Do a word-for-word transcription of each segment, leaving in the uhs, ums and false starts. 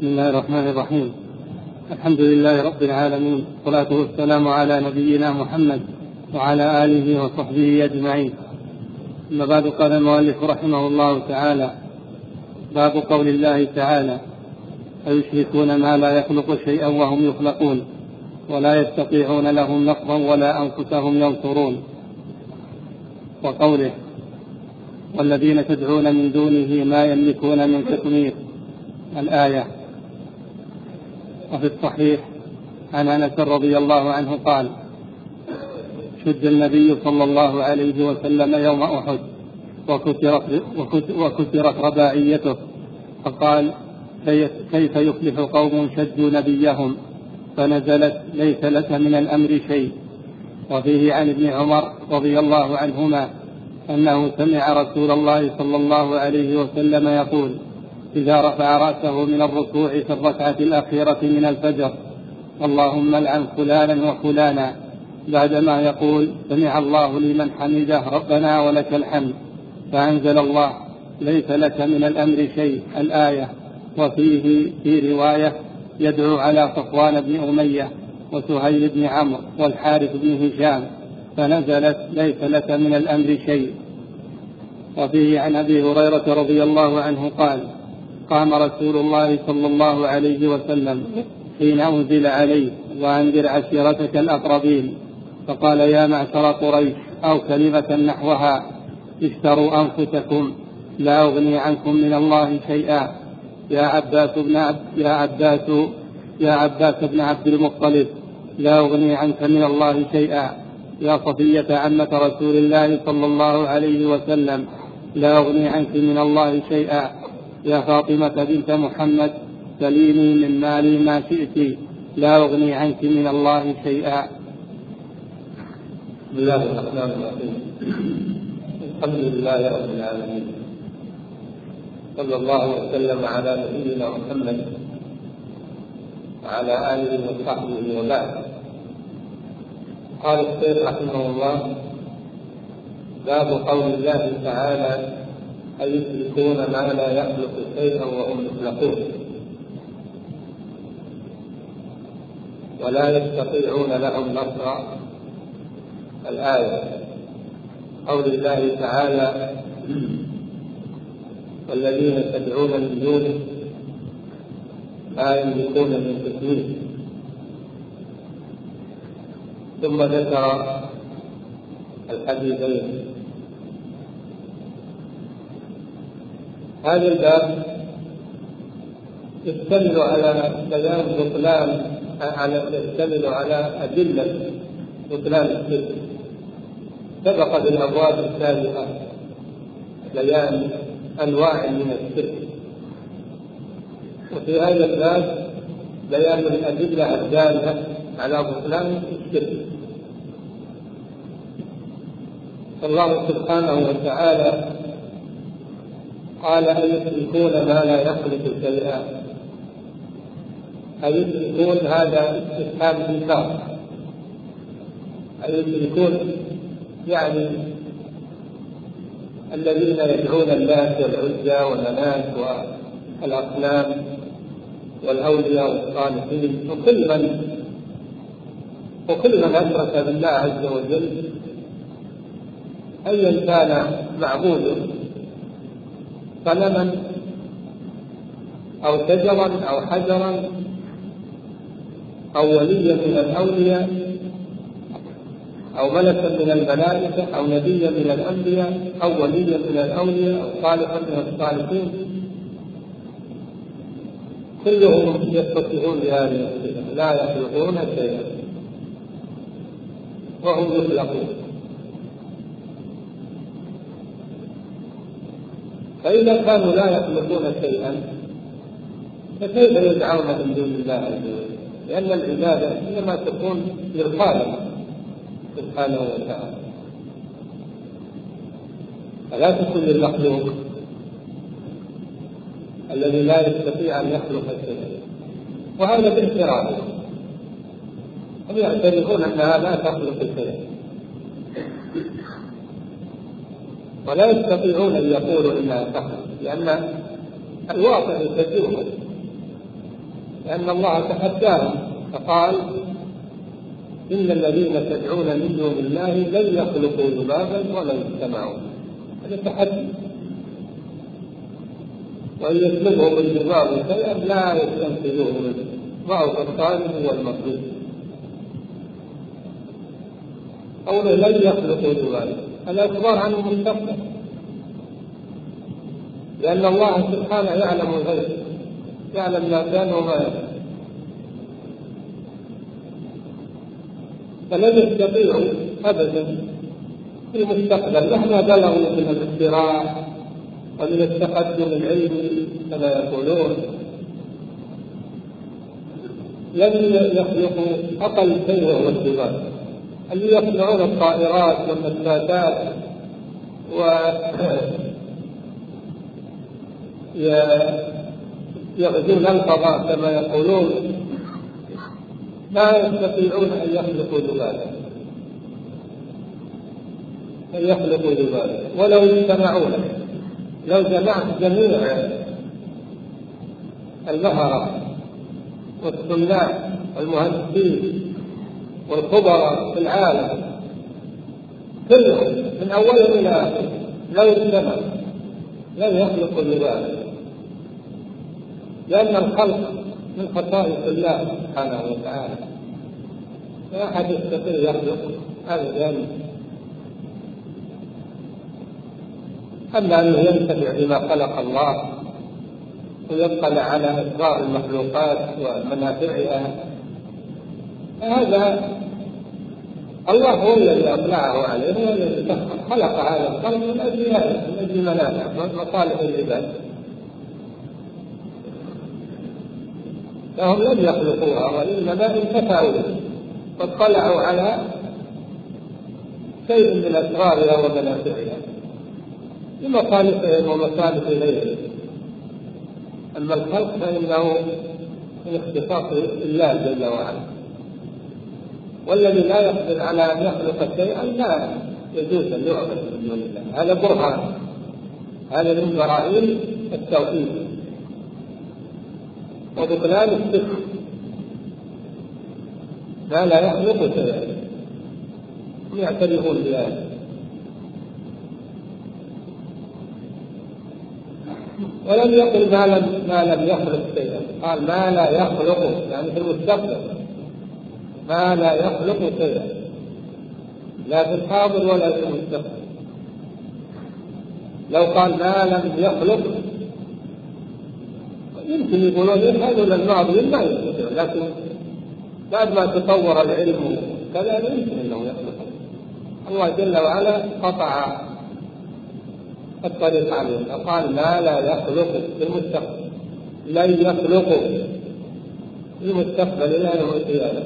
بسم الله الرحمن الرحيم. الحمد لله رب العالمين، والصلاة والسلام على نبينا محمد وعلى آله وصحبه أجمعين. أما بعد، قال المؤلف رحمه الله تعالى: باب قول الله تعالى: أيشركون ما لا يخلق شيئا وهم يخلقون ولا يستطيعون لهم نصرا ولا أنفسهم ينصرون. وقوله: والذين تدعون من دونه ما يملكون من قطمير، الآية. وفي الصحيح عن أنس رضي الله عنه قال: شد النبي صلى الله عليه وسلم يوم أحد وكسرت, وكسرت رباعيته، فقال: كيف يفلح قوم شدوا نبيهم؟ فنزلت: ليس لك من الأمر شيء. وفيه عن ابن عمر رضي الله عنهما أنه سمع رسول الله صلى الله عليه وسلم يقول: إذا رفع رأسه من الركوع في الركعة الأخيرة من الفجر: اللهم العن فلانا وفلانا، بعدما يقول: سمع الله لمن حمده ربنا ولك الحمد، فأنزل الله: ليس لك من الأمر شيء، الآية. وفيه في رواية: يدعو على صفوان بن أمية وسهيل بن عمرو والحارث بن هشام، فنزلت: ليس لك من الأمر شيء. وفيه عن أبي هريرة رضي الله عنه قال: قام رسول الله صلى الله عليه وسلم حين أنزل عليه: وأنذر عشيرتك الأقربين، فقال: يا معشر قريش، أو كلمة نحوها: اشتروا أنفسكم، لا أغني عنكم من الله شيئا. يا عباس بن عبد يا عباس يا عباس بن عبد المطلب، لا أغني عنك من الله شيئا. يا صفية عمة رسول الله صلى الله عليه وسلم، لا أغني عنك من الله شيئا. يا فاطمة بنت محمد، سليني من مالي ما شئت، لا أغني عنك من الله شيئا. بسم الله الرحمن الرحيم. الحمد لله رب العالمين، صلى الله وسلم على نبينا محمد وعلى آله وصحبه وبعد. قال الشيخ رحمه الله: باب قول الله تعالى: أيشركون ما لا يخلق شيئا وهم يخلقون ولا يستطيعون لهم نصرا، الآية. قول الله تعالى: والذين تدعون من دونه ما يملكون من قطمير. ثم ذكر الحديثين. هذا الباب يشتمل على بيان بطلان على يشتمل على أدلة بطلان الشرك. سبق بالأبواب السابقة بيان أنواع من الشرك، وفي هذا الباب بيان الأدلة الدالة على بطلان الشرك. الله سبحانه وتعالى قال: أيشركون ما لا يخلق شيئا. أيشركون هذا استفهام إنكار. أيشركون يعني الذين يدعون اللات والعزى والمنات والأصنام والأولياء والصالحين وكل من وكل من أشرك بالله عز وجل، أيا كان معبوده، صنما أو شجرا أو حجرا أو وليا من الأولياء أو ملكا من الملائكة أو نبيا من الأنبياء أو وليا من الأولياء أو صالحا من الصالحين، كلهم يتصفون بهذه الصفة: لا يخلقون شيئا وهم يخلقون. فإذا كانوا لا يخلقون شيئا فكيف يدعون من دون الله عز وجل؟ لأن العبادة إنما تكون للخالق سبحانه وتعالى، فلا تكون للمخلوق الذي لا يستطيع أن يخلق شيئا. وهذا بانفراده، هم يعترفون أنها لا تخلق شيئا ولا يستطيعون أن يقولوا إنها تخلق، لأن الواقع يكذبهم. لأن الله تحداهم فقال إن الذين تدعون من دون الله لن يخلقوا ذبابا ولا يجتمعون. هذا تحدي، وإن يسلبهم الذباب شيئا لا يستنقذوه منه، ضعف الطالب والمطلوب. قوله لن يخلقوا ذبابا هذا إخبار عنه مستقبل، لأن الله سبحانه يعلم الغيب، يعلم ما كان وما يكون، فلن يستطيعوا أبدا في المستقبل مهما بلغوا من الاختراع ومن التقدم العلمي كما يقولون، لن يخلقوا أقل شيء وهو الذباب. اللي يصنعون الطائرات والنباتات ويغزون الفضاء كما يقولون لا يستطيعون أن يخلقوا ذبابا، أن يخلقوا ذبابا ولو اجتمعون. لو جمعت جميع المهرة والصناع والمهندسين والخبراء في العالم كلهم من أولهم إلى آخره لو اجتمعوا لن يخلقوا ذبابا، لأن الخلق من خصائص الله سبحانه وتعالى، لا أحد يستطيع يخلق أبدا. أما أنه ينتفع بما خلق الله ويطلع على أسرار المخلوقات ومنافعها، هذا الله هو الذي أطلعه عليه، هو الذي خلق هذا الخلق من أجل هذا، من أجل منافع ومصالح العباد، فهم لم يخلقوها وإنما انتفعوا واطلعوا على شيء من أسرارها ومنافعها لمصالحهم ومصالح غيرهم. أما الخلق فإنه من اختصاص الله جل وعلا، والذي لا يقدر على أن يخلق شيئا لا يجوز أن يعبد من دون الله. هذا برهان، هذا من براهين التوحيد وبطلان الشرك، ما لا يخلق شيئا يعترفون بهذا. ولم يقل ما لم ما لم يخلق شيئا، قال ما لا يخلق، يعني في المستقبل ما لا يخلق شيئا، لا في الحاضر ولا في المستقبل. لو قال ما لم يخلق يمكن يقولون هذا الماضي ما يستطيع، لكن بعد ما تطور العلم كذا يمكن انه يخلق. الله جل وعلا قطع الطريق عليه فقال ما لا يخلق في المستقبل، لن يخلق في المستقبل الى يوم القيامه.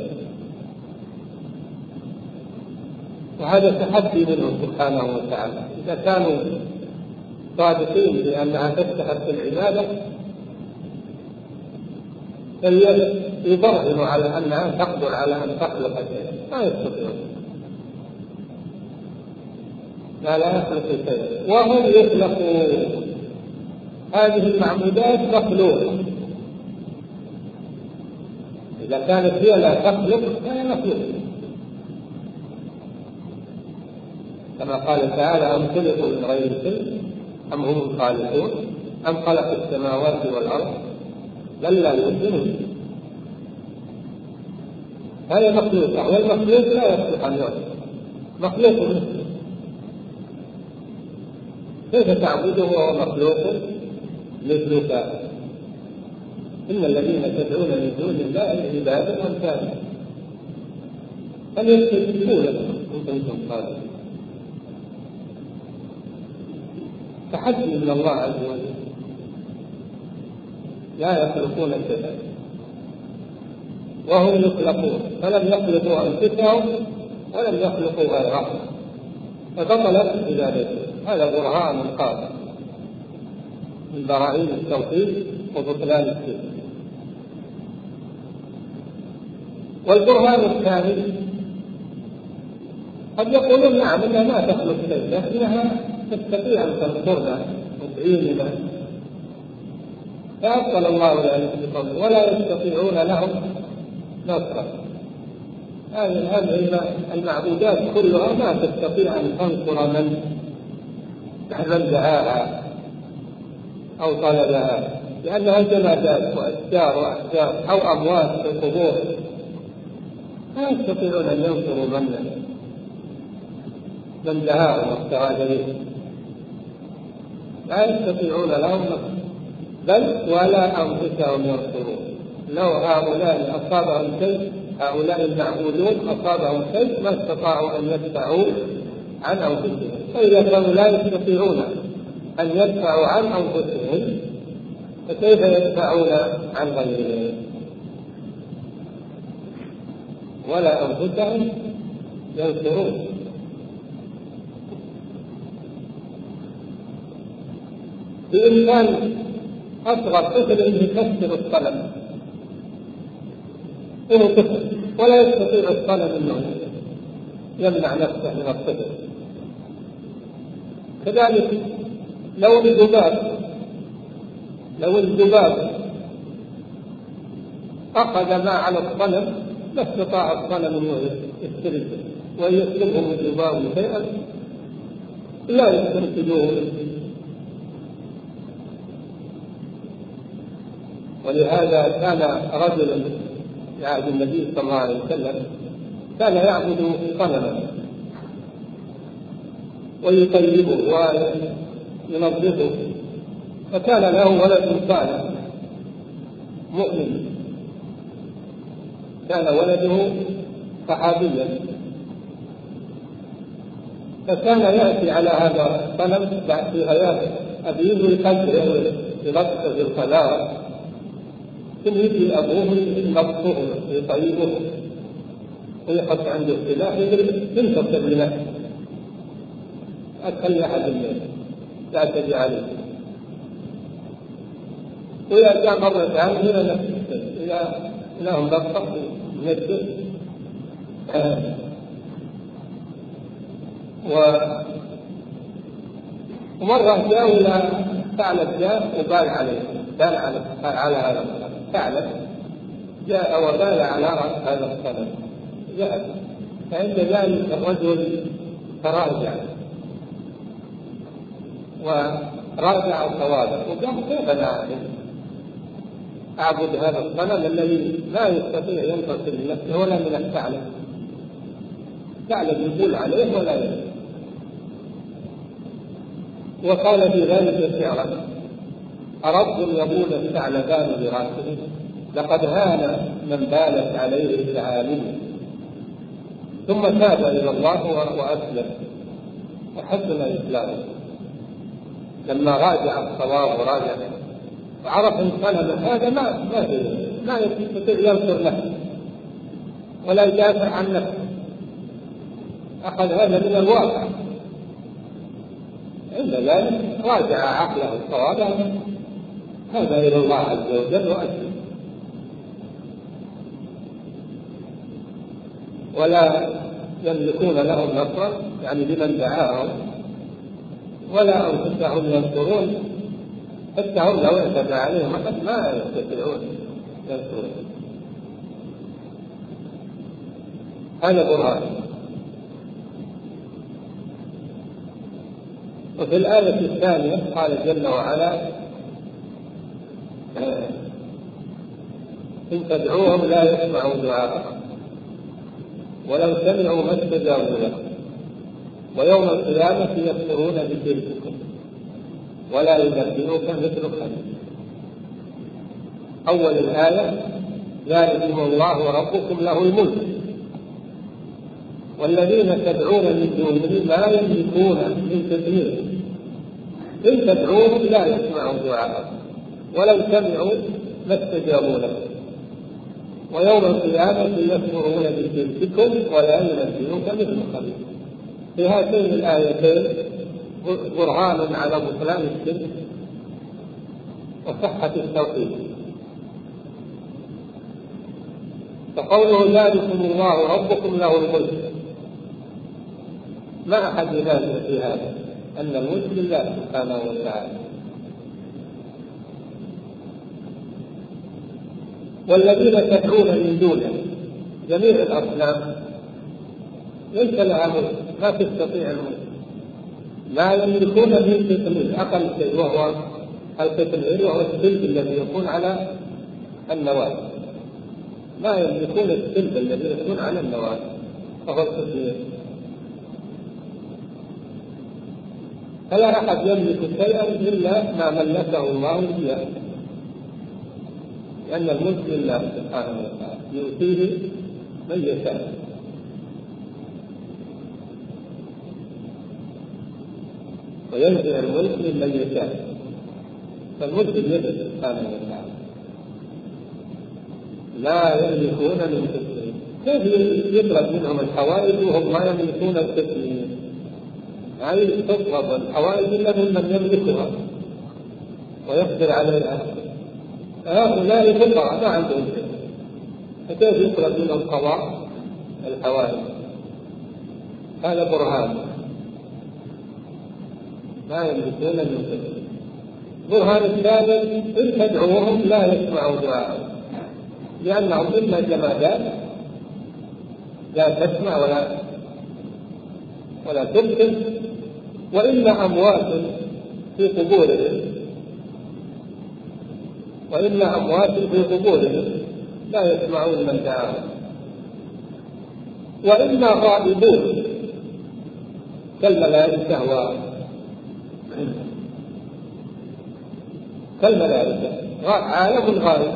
وهذا تحدي منه سبحانه وتعالى، اذا كانوا صادقين بانها تستحق العباده فليبرهنوا على انها تقدر على ان تخلق شيئا، ما يستطيعون، ما لا يخلق شيئا وهم يخلقون. هذه المعبودات مخلوقه، اذا كانت هي لا تخلق فهي مخلوقه، كما قال تعالى أم خلقوا من غير شيء أم هم الخالقون أم خلقوا السماوات والأرض بل لا يوقنون. هذا مخلوق، والمخلوق لا يصلح أن يعبد، مخلوق مثله، كيف تعبده وهو مخلوق مثلك؟ إن الذين تدعون من دون الله عباد أمثالكم فليستجيبوا لكم إن كنتم صادقين. تحدي من الله عز وجل، لا يخلقون شيئا وهم يخلقون، فلم يخلقوا أنفسهم ولم يخلقوا غيرهم فبطلت عبادتهم. هذا برهان قاطع من براهين التوحيد وبطلان الشرك. والبرهان الثاني قد يقولون نعم انها ما تخلق شيء لكنها تستطيع ان تنصرنا وتعيننا فأبطل الله ذلك بقوله ولا يستطيعون لهم نصرا. هذه المعبودات كلها ما تستطيع أن تنصر من من دعاها أو طلبها، لأنها جمادات وأشجار وأحجار أو أموات في القبور، لا يستطيعون أن ينصروا من من دعاهم واستغاث به، لا يستطيعون لهم نصرا، بل ولا أنفسهم ينصرون. لو هؤلاء أصابهم شيء، هؤلاء المعبودون أصابهم شيء ما استطاعوا أن يدفعوا عن أنفسهم، فإذا كانوا لا يستطيعون أن يدفعوا عن أنفسهم فكيف يدفعون عن غيرهم؟ ولا أنفسهم ينصرون. بإمكان أصغر طفل أن يكسر القلم، إنه طفل ولا يستطيع القلم أنه يمنع نفسه من الطفل. كذلك لو الذباب لو الذباب أخذ ما على القلم لا استطاع القلم أن يسترده، وإن يسلبهم الذباب شيئا لا يسترشدوه. ولهذا كان رجل في عهد النبي صلى الله عليه وسلم كان يعبد صنما ويطيبه وينظفه، فكان له ولد صالح مؤمن، كان ولده صحابيا، فكان يأتي على هذا الصنم في حياة أبيه ويقدره بلطفه في الخلاء، ثم يجي أبوه ينظفه ويطيبه ويحط عنده السلاح ينتصر لنفسه، أتخلي أحد الناس لا تجي عليه. وإذا جاء مرة ثانية إلى نفسه إلى لهم بطة نفسه ومرة جاء إلى ثعلب جاء وبال عليه، بال على على هذا ثعلب جاء وبال على رأس هذا الصنم جاء، فعند ذلك الرجل تراجع وراجع الصواب وقال كيف أنا أعبد هذا الصنم الذي لا يستطيع ينتصر لنفسه ولا من الثعلب، ثعلب يقول عليه ولا ينتصر. وقال في ذلك شعرا: أرب يقول الثعلبان براسه لقد هان من بالت عليه الثعالب. ثم تاب إلى الله وأسلم وحسن إسلامه لما راجع الصواب وراجع وعرف ان الصنم هذا ما ما ما يستطيع ينصر نفسه ولا يدافع عن نفسه، اخذ هذا من الواقع. عند ذلك راجع عقله الصواب هذا الى الله عز وجل واسلم، ولا يملكون لهم نصرا يعني لمن دعاهم ولا انفسهم ينصرون، حتى هم لو اعتدى عليهم أحد ما يستطيعون ينصرون. هذا برهان. وفي الآية الثانية قال جل وعلا: إن تدعوهم لا يسمعوا دعاءكم ولو سمعوا ما استجابوا لكم ويوم القيامة يكفرون بشرككم ولا ينبئك مثل خبير. أول الآية: ذلكم الله ربكم له الملك والذين تدعون من دونه ما يملكون من تدبير، إن تدعوهم لا يسمعوا دعاءكم ولو سمعوا ما استجابوا لكم ويوم القيامة يكفرون بشرككم ولا ينبئك مثل خبير. في هاتين الآيتين برهان على بطلان الشرك وصحة التوحيد. فقوله ذلكم الله ربكم له الملك، ما أحد ينازع في هذا أن الملك لله سبحانه وتعالى، والذين تدعون من دونه جميع الأصنام ليس لها ملك، ما تستطيع الملك، لا يملكون من قطمير، أقل شيء وهو القطمير، وهو السلب الذي يكون على النواة، لا يملكون السلب الذي يكون على النواة وهو القطمير. فلا أحد يملك شيئا إلا ما ملكه الله إياه، لأن الملك لله سبحانه وتعالى يؤتيه من يشاء. وينزع الملك ممن يشاء، فالملك بيده سبحانه وتعالى، لا يملكون من قطمير. كيف يطلب منهم الحوائج وهم ما يملكون القطمير؟ يعني تطلب الحوائج إلا ممن يملكها ويقدر عليها، هؤلاء فقراء ما عندهم شيء، فكيف يطلب منهم قضاء الحوائج؟ هذا برهان ما يملكون من قطمير. برهان الثاني إن تدعوهم لا يسمعوا دعاءهم، لأنهم إما جمادات لا تسمع ولا ولا تبصر، وإما أموات في قبورهم وإما أموات في قبورهم لا يسمعون من دعاهم، وإما غائبون كالملائكة كالملائكة عالم غائب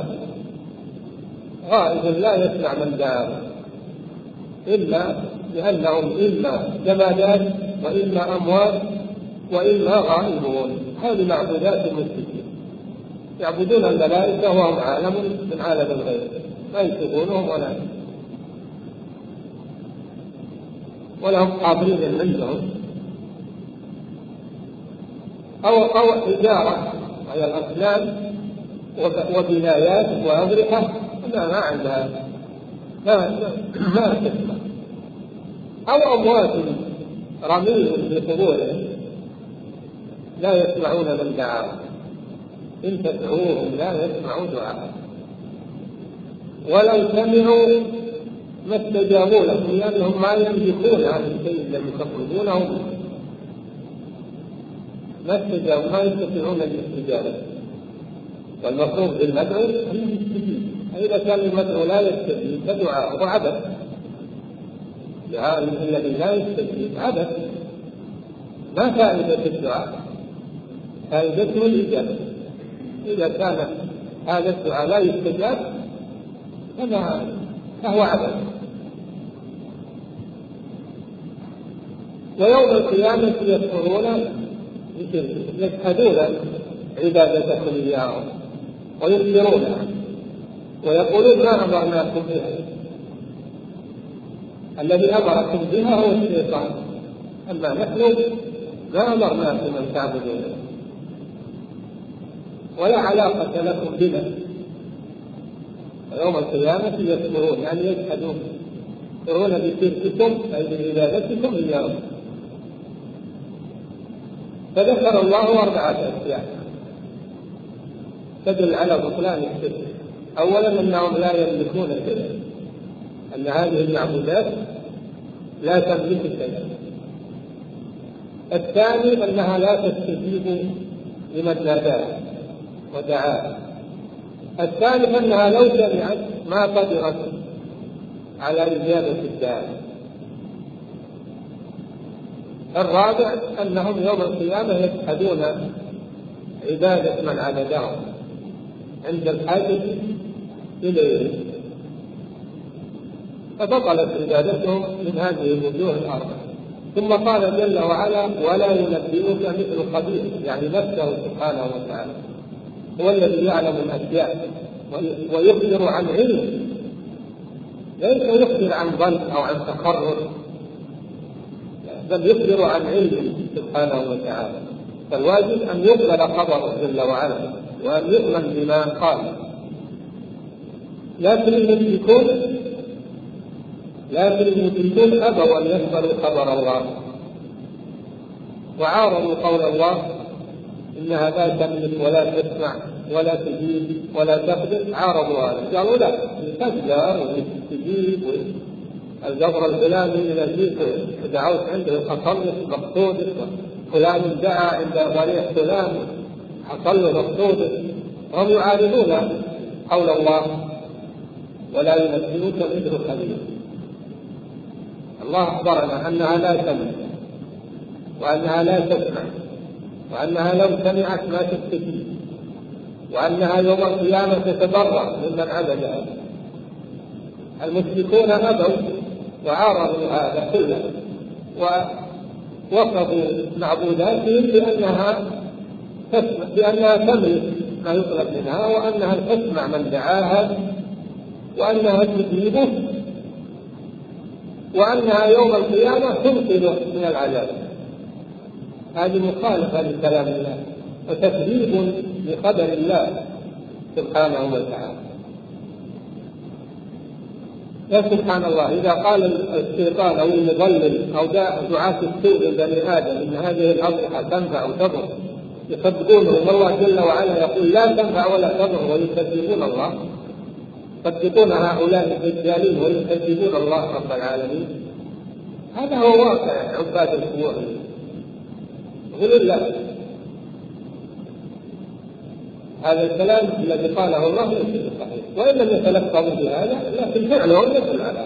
غائب لا يسمع من دعاهم، إلا لأنهم إما جمادات وإما أموات وإما غائبون. هذه معبودات المشركين، يعبدون الملائكة وهم عالم من عالم الغيب، لا يشوفونهم ولا ولهم قابلين عندهم، أو أو حجارة على الأصنام وبنايات وأضرحة لا ما عندها ما ما تسمع، أو أموات رميم في قبورهم لا يسمعون من دعاهم، إن تدعوهم لا يسمعوا دعاءهم، ولو سمعوا ما استجابوا لكم، لأنهم ما يملكون هذا الشيء الذي تطلبونه، ما استجابوا، ما يستطيعون الاستجابة. والمطلوب بالمدعو أن يستجيب، إذا كان المدعو لا يستجيب فدعاءه عبث، الذي لا يستجيب عبث، ما فائدة الدعاء؟ فائدته الإجابة. إذا كان هذا الدعاء لا يستجاب فهو عبث. ويوم القيامة يكفرون يجحدون عبادتكم إياهم وينكرونها ويقولون ما أمرناكم بها، الذي أمركم بها هو الشيطان، أما نحن ما أمرناكم أن تعبدون ولا علاقة لكم بنا. ويوم القيامة يكفرون يعني يجحدون، يكفرون بشرككم أي بعبادتكم إياهم. فذكر الله أربعة أشياء تدل على بطلان الشرك. أولا أنهم لا يملكون شيئا، أن هذه المعبودات لا تملك شيئا. الثاني أنها لا تستجيب لمن ناداها ودعاها. الثالث أنها لو سمعت ما قدرت على إجابة الداعي. الرابع أنهم يوم القيامة يجحدون عبادة من عبدهم عند الحاجة إليه، فبطلت عبادتهم من هذه الوجوه الأربعة. ثم قال جل وعلا ولا ينبئك مثل خبير، يعني نفسه سبحانه وتعالى هو الذي يعلم الأشياء ويخبر عن علم، ليس يخبر عن ظن أو عن تخرج، بل يخبر عن علم سبحانه وتعالى. فالواجب أن يقبل خبره جل وعلا وأن يؤمن بما قال. لكن المشركون لكن المشركون أبوا أن يقبلوا خبر الله وعارضوا قول الله إنها لا تملك ولا تسمع ولا تجيب ولا تقدر، عارضوا هذا قالوا لا تقدر وتجيب. القبر الفلاني إذا جيت دعوت عنده حصل له مقصودك، فلان دعا عند ضريح فلان حصل له مقصودك. هم يعارضون قول الله ولا ينبئك مثل خبير. الله أخبرنا أنها لا تملك وأنها لا تسمع وأنها لو سمعت ما تستجيب، وأنها يوم القيامة تتبرأ ممن عبدها. المشركون أبوا وعارضوا هذا كله ووصفوا معبوداتهم بأنها تسمع، بأنها تملك ما يطلب منها، وأنها تسمع من دعاها، وأنها تجيبه، وأنها يوم القيامة تنقذ من العذاب. هذه مخالفة لكلام الله وتكذيب لقدر الله سبحانه وتعالى. يا سبحان الله، إذا قال الشيطان أو المضلل أو دعاة السوء لبني آدم إن هذه الأضرحة تنفع وتضر يصدقونه، والله جل وعلا يقول لا تنفع ولا تضر ويكذبون الله. يصدقون هؤلاء الدجالين ويكذبون الله رب العالمين. هذا هو واقع عباد القبور. يقول لا، هذا الكلام الذي قاله الله ليس صحيح، وإن لم يتلفظوا بهذا لكن فعلهم مثل هذا.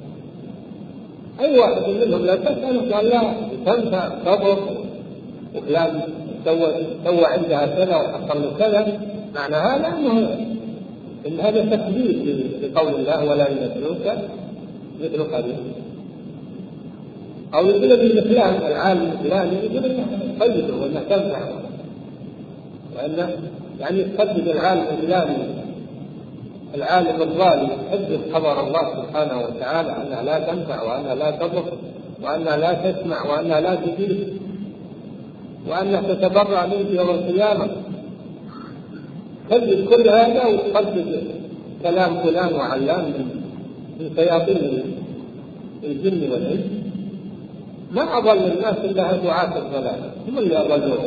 أي واحد منهم لا تسأل قال لا تنفع تضر وفلان سوى سوى عندها كذا وحصل له كذا، معنى هذا أنه إن هذا تكذيب لقول الله ولا ينبئك مثل خبير. أو يقول ابن فلان العالم الفلاني يقول إنه قيده وإنه تنفع، وإنه يعني يقدم العالم الفلاني العالم الظالم يحدث خبر الله سبحانه وتعالى أنها لا تنفع وأنها لا تضر وأنها لا تسمع وأنها لا تجيب وأنها تتبرأ منك يوم القيامة. كذب كل هذا وتقدم كلام فلان وعلان من شياطين الجن والإنس. ما أضل الناس إلا دعاة الضلال، هم اللي أضلون،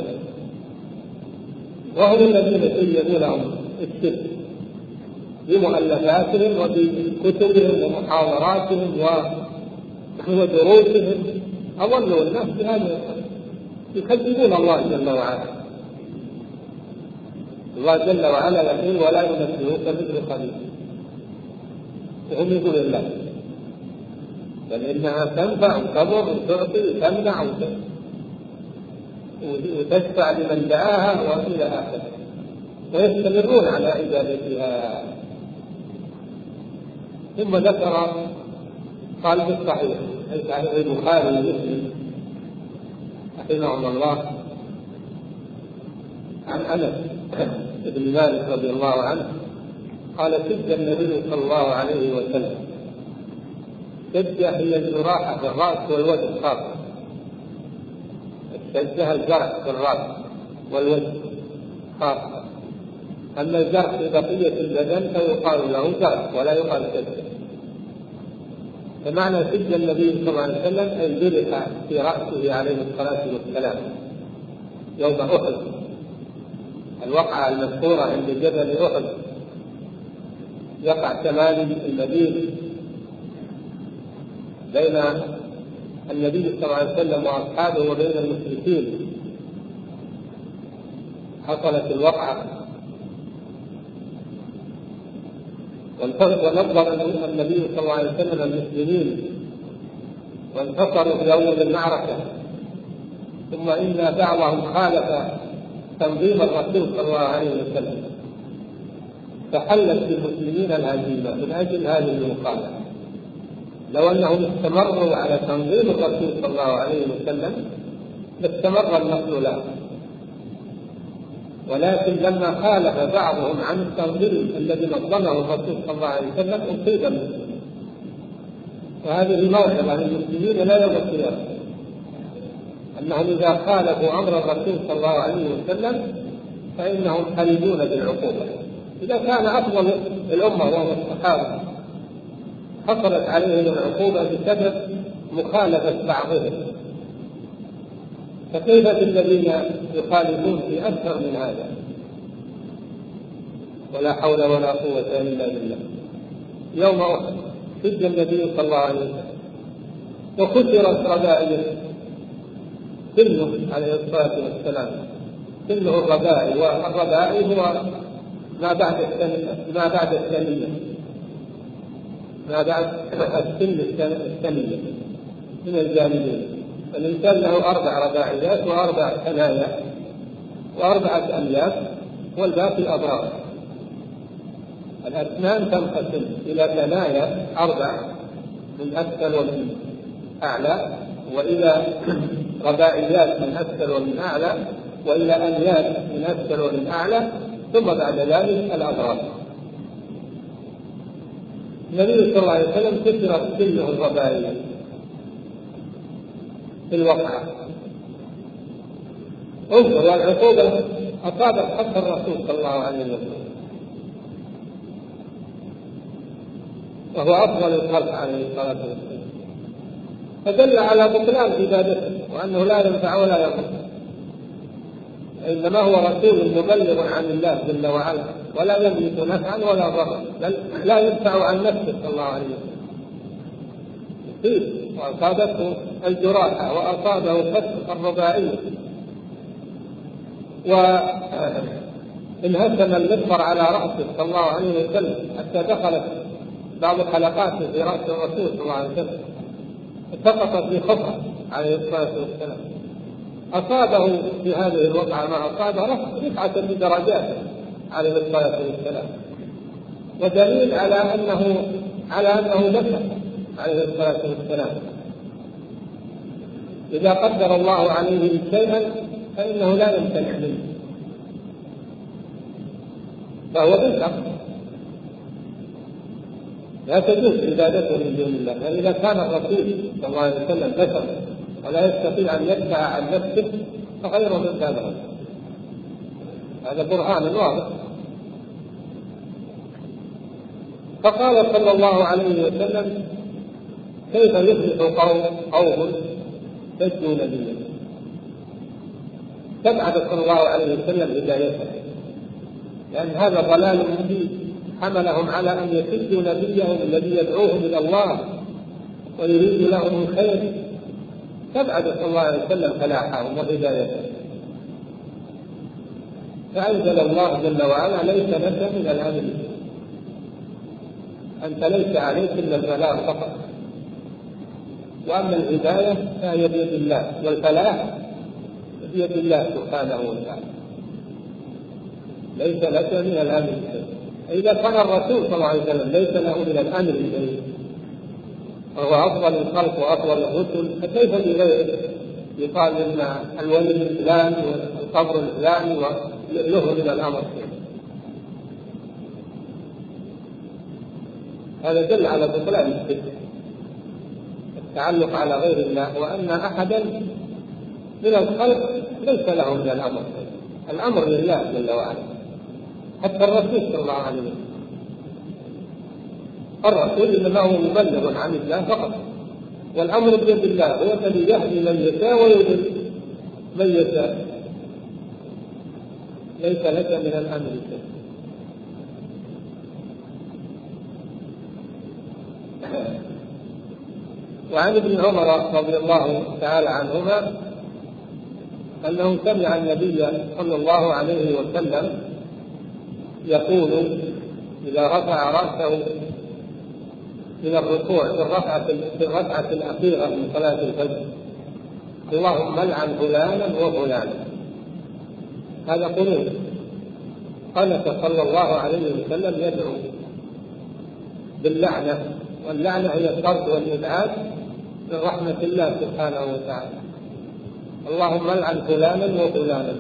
وهم الذين زينوا لهم الشرك بمؤلفاتهم وبكتبهم ومحاضراتهم ودروسهم. أضلوا الناس بهذا، يكذبون الله جل وعلا. الله جل وعلا يقول ولا ينبئك مثل خبير، وهم يقولون لا، بل إنها تنفع وتضر وتعطي وتمنع وتشفع لمن دعاها وإلى آخره، ويستمرون على عبادتها. ثم ذكر قال في الصحيح أي صحيح البخاري ومسلم رحمهم الله عن أنس بن مالك رضي الله عنه قال سد النبي صلى الله عليه وسلم. السجة هي الجراحة في الرأس والوجه خاصة. السجة الجرح في الرأس والوجه خاصة، أما الجرح في بقية البدن فيقال له جرح ولا يقال سجة. فمعنى سجة النبي صلى الله عليه وسلم أن جرح في رأسه عليه الصلاة والسلام يوم أحد، الوقعة المذكورة عند جبل أحد يقع تمالي المدينة بين النبي صلى الله عليه وسلم وأصحابه وبين المشركين. حصلت الوقعة ونظر النبي صلى الله عليه وسلم المسلمين وانتصروا في أول المعركة، ثم إن بعضهم خالف تنظيم الرسول صلى الله عليه وسلم فحلت بالمسلمين الهزيمة من أجل هذه المخالفة. لو أنهم استمروا على تنظيم الرسول صلى الله عليه وسلم لاستمر النصر له، ولكن لما خالف بعضهم عن التنظيم الذي نظمه الرسول صلى الله عليه وسلم أصيب المسلمين. وهذه موعظة للمسلمين لا يوم القيامة، أنهم إذا خالفوا أمر الرسول صلى الله عليه وسلم فإنهم خالدون بالعقوبة. إذا كان أفضل الأمة وهو الصحابة حصلت عليهم العقوبة بسبب مخالفة بعضهم، فكيف بالذين يخالفون في أكثر من هذا؟ ولا حول ولا قوة إلا بالله. يوم أحد سجن النبي صلى الله عليه وسلم وكسرت ربائعه، سنه عليه الصلاة والسلام، سنه الربائع، والربائع هو ما بعد السنة ما بعد الثانية ما بعد السن الثانية من الجاهلية. الإنسان له أربع رباعيات وأربع ثنايا وأربعة ألياف والباقي أضرار. الأسنان تنقسم إلى ثنايا أربع من أسفل ومن أعلى، وإلى رباعيات من أسفل ومن أعلى، وإلى ألياف من أسفل ومن أعلى، ثم بعد ذلك الأضرار. النبي صلى الله عليه وسلم كسرت سنه الرباعية في الوقعة. انظر، والعقوبة أصابت حتى الرسول صلى الله عليه وسلم وهو أفضل الخلق عليه الصلاة والسلام، فدل على بطلان عبادته وأنه لا ينفع ولا يضر، إنما هو رسول مبلغ عن الله جل وعلا، ولا يملك نفعا ولا ضرا، بل لا يدفع عن نفسه صلى الله عليه وسلم. يصيب وأصابته الجراحة وأصابه فتح الرباعية، وانهزم المغفر على رأسه صلى الله عليه وسلم حتى دخلت بعض حلقاته في رأس الرسول صلى الله عليه وسلم، سقطت في خطأ عليه الصلاة والسلام. أصابه في هذه الوقعة ما أصابه رفعة بدرجاته عليه الصلاة والسلام، ودليل على أنه على أنه بشر عليه الصلاة والسلام. إذا قدر الله عليه شيئا فإنه لا يمتنع منه، فهو بشر لا تجوز عبادته من دون الله. فإذا كان الرسول صلى الله عليه وسلم بشر ولا يستطيع أن يدفع عن نفسه فغيره من هذا هذا برهان واضح. فقال صلى الله عليه وسلم: كيف يفلح قوم قوم سجوا نبيا؟ تبعث صلى الله عليه وسلم هدايته، لأن هذا ضلال مبين حملهم على أن يسجوا نبيهم الذي يدعوهم إلى الله ويريد لهم الخير، تبعث صلى الله عليه وسلم فلاحهم وهدايته. فأنزل الله جل وعلا: ليس لك من الأمر شيء، أنت ليس عليك إلا البلاغ فقط، وأما الهداية فهي بيد الله، والفلاح بيد الله سبحانه وتعالى. ليس لك من الأمر شيء. إذا كان الرسول صلى الله عليه وسلم ليس له من الأمر شيء وهو أفضل الخلق وأفضل الرسل، فكيف بغيره يقال إن الولي الفلاني والقبر الفلاني له من الأمر شيء؟ هذا دل على بطلان الشرك، التعلق على غير الله، وأن أحدا من الخلق ليس له من الأمر شيء. الأمر لله جل وعلا، حتى الرسول صلى الله عليه وسلم. الرسول إنما هو مبلغ عن الله فقط، والأمر بيد الله، هو الذي يهدي من يشاء ويضل من يشاء. ليس لك من الأمر شيء. وعن ابن عمر رضي الله تعالى عنهما أنه سمع النبي صلى الله عليه وسلم يقول إذا رفع رأسه من الركوع في الركعة في الركعة الأخيرة من صلاة الفجر: اللهم لعن فلانا وفلانا. هذا قنوت، قنت صلى الله عليه وسلم يدعو باللعنة، واللعنة هي الطرد والإبعاد من رحمة الله سبحانه وتعالى. اللهم لعن فلانا وفلانا.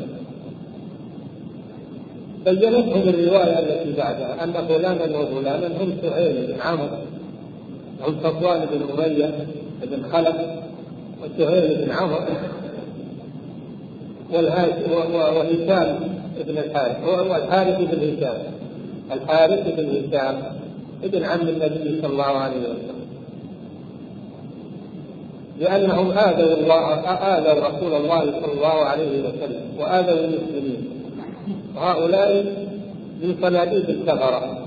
بينتهم الرواية التي بعدها أن فلانا وفلانا هم سهيل بن عمرو، هم صفوان بن أمية بن خلف، وسهيل بن عمرو، وهشام بن الحارث، والحارث بن هشام، الحارث بن هشام ابن عم النبي صلى الله عليه وسلم، لأنهم آذوا الله آذوا رسول الله صلى الله عليه وسلم وآذوا المسلمين. وهؤلاء من صناديد الكفرة،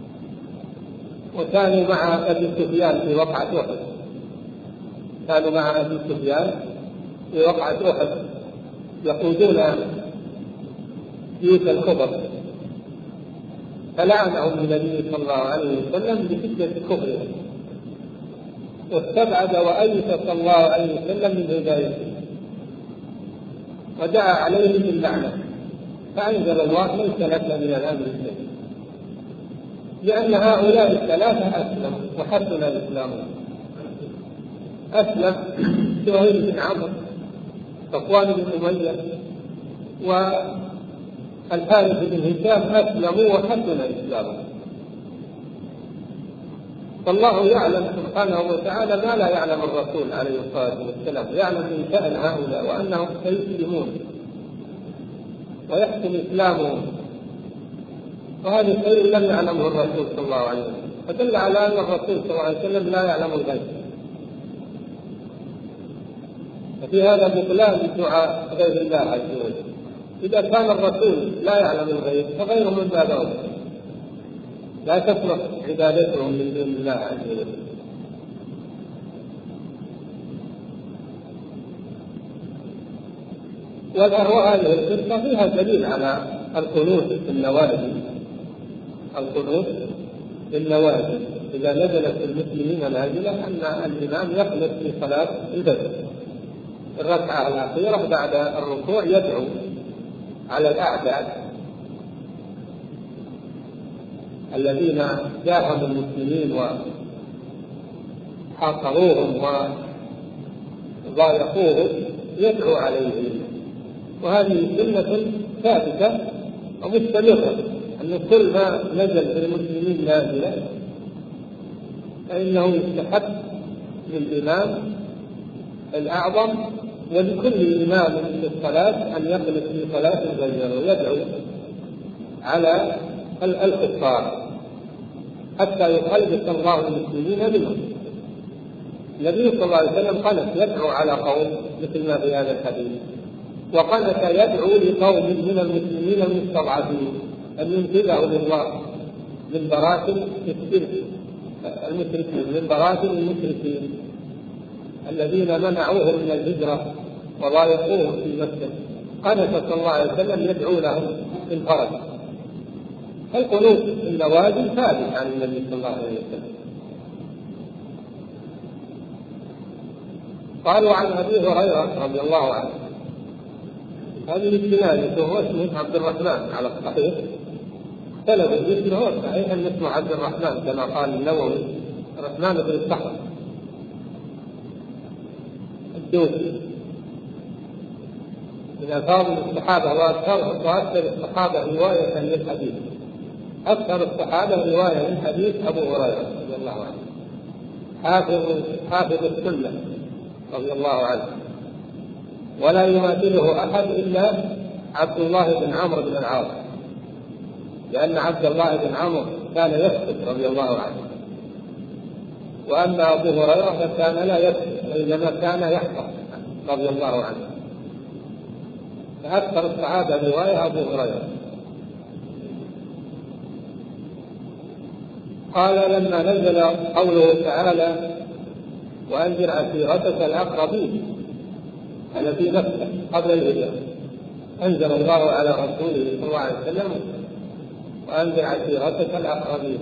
وكانوا مع أبي سفيان في وقعة أحد كانوا مع أبي سفيان في وقعة أحد يقودون جيوش الخبر، فلعنهم النبي صلى الله عليه وسلم بشدة كفرهم، واستبعد وأيس صلى الله عليه وسلم من هدايته، ودعا عليهم باللعنة، فأنزل الله: ليس لك من الأمر شيء، لأن هؤلاء الثلاثة أسلموا وحسن إسلامهم. أسلم سهيل بن عمرو، صفوان بن أمية، والحارث بن هشام أسلموا وحسن إسلامهم. فالله يعلم سبحانه وتعالى ما لا يعلم الرسول عليه الصلاة والسلام، يعلم من شأن هؤلاء وأنهم سيسلمون ويحسن إسلامهم، وهذا الشيء لم يعلمه الرسول صلى الله عليه وسلم، فدل على أن الرسول صلى الله عليه وسلم لا يعلم الغيب. وفي هذا بطلان دعاء غير الله عز وجل. إذا كان الرسول لا يعلم الغيب فغيره من باب أولى، لا تصلح عبادتهم من دون الله عز وجل. وهذه القصة فيها دليل على القنوت في النوازل، القنوت في النوازل إذا نزلت المسلمين نازلة أن الإمام يقنط في صلاة الفجر الركعة الأخيرة بعد الركوع، يدعو على الأعداء الذين جاهدوا المسلمين وحاصروهم وضايقوهم، يدعو عليهم. وهذه سنة ثابتة ومستمرة، أن كل ما نزل في المسلمين نازلة فإنه يستحب للإمام الأعظم ولكل إمام في الصلاة أن يقنط في صلاة الفجر ويدعو على الكفار حتى يخلص الله المسلمين منهم. النبي صلى الله عليه وسلم قنت يدعو على قوم مثل ما في هذا الحديث، وقنت يدعو لقوم من المسلمين المستضعفين أن ينقذهم الله من براثن الشرك المشركين، من براثن المشركين الذين منعوهم من الهجرة وضايقوهم في مكة. قنت صلى الله عليه وسلم يدعو لهم بالفرج. فالقنوت في النوازل ثابت عن النبي صلى الله عليه وسلم. قالوا عن أبي هريرة رضي الله عنه، هذه الكناية وهو اسمه عبد الرحمن على الصحيح، اختلف اسمه هو صحيح أن اسمه عبد الرحمن كما قال النووي، الرحمن بن الصخر الدوسي من أفاضل الصحابة وأكثر الصحابة رواية للحديث، أكثر الصحابة رواية للحديث أبو هريرة رضي الله عنه، حافظ حافظ السنة رضي الله عنه، ولا يماثله أحد إلا عبد الله بن عمرو بن العاص، لأن عبد الله بن عمرو كان يسكت رضي الله عنه، وأما أبو هريرة فكان لا يسكت وإنما كان يحفظ رضي الله عنه. فأكثر الصحابة رواية أبو هريرة. قال لما نزل قوله تعالى: وأنذر عشيرتك الأقربين، على في مكة قبل الهجرة، أنزل الله على رسوله صلى الله عليه وسلم: وأنذر عشيرتك الأقربين.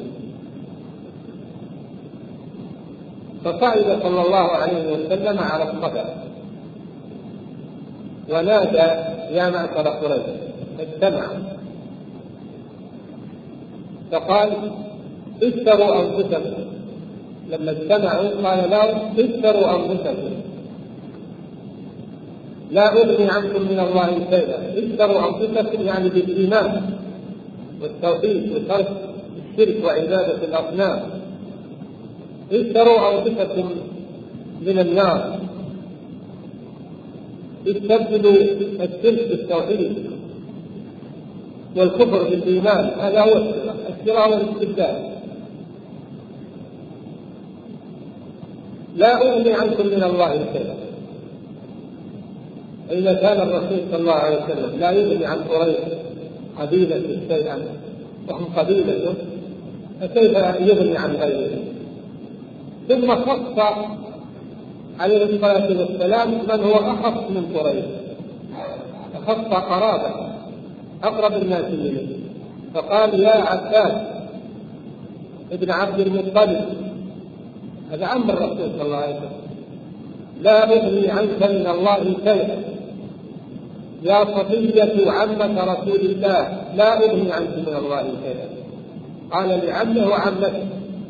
فصعد صلى الله عليه وسلم على الصفا ونادى: يا معشر قريش اجتمعوا، فقال: اشتروا أنفسكم. لما اجتمعوا قال لهم: اشتروا أنفسكم، لا أغني عنكم من الله شيئا. اشتروا أنفسكم يعني بالإيمان والتوحيد وترك الشرك وعبادة الأصنام. اشتروا أنفسكم من النار، استبدلوا الشرك بالتوحيد والكفر بالإيمان، هذا هو الشراء والاستبدال. لا أغني عنكم من الله شيئا. إذا كان الرسول صلى الله عليه وسلم لا يغني عن قريش قبيلة شيئا وهم قبيلته، فكيف يغني عن غيره؟ ثم خص عليه الصلاة والسلام من هو أخص من قريش، خص قرابة أقرب الناس إليه، فقال يا عباس ابن عبد المطلب، هذا عم الرسول صلى الله عليه وسلم، لا أغني عنك من الله شيئا. يا صفية عمة رسول الله، لا أغني عنك من الله شيئا. قال لعمه وعمته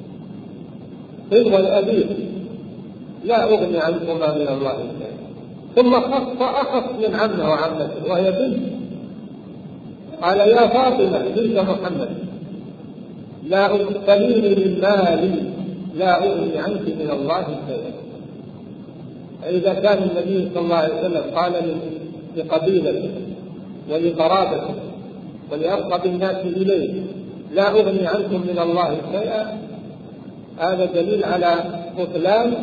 صدق الأبي، لا أغني عنكما من الله شيئا. ثم خص أخص من عمه وعمته وهي بنت، قال يا فاطمة بنت محمد، لا أغتنيني من مالي، لا أغني عنك من الله شيئا. فإذا كان النبي صلى الله عليه وسلم قال لقبيلته ولقرابته ولأقرب الناس إليه لا أغني عنكم من الله شيئا، هذا دليل على بطلان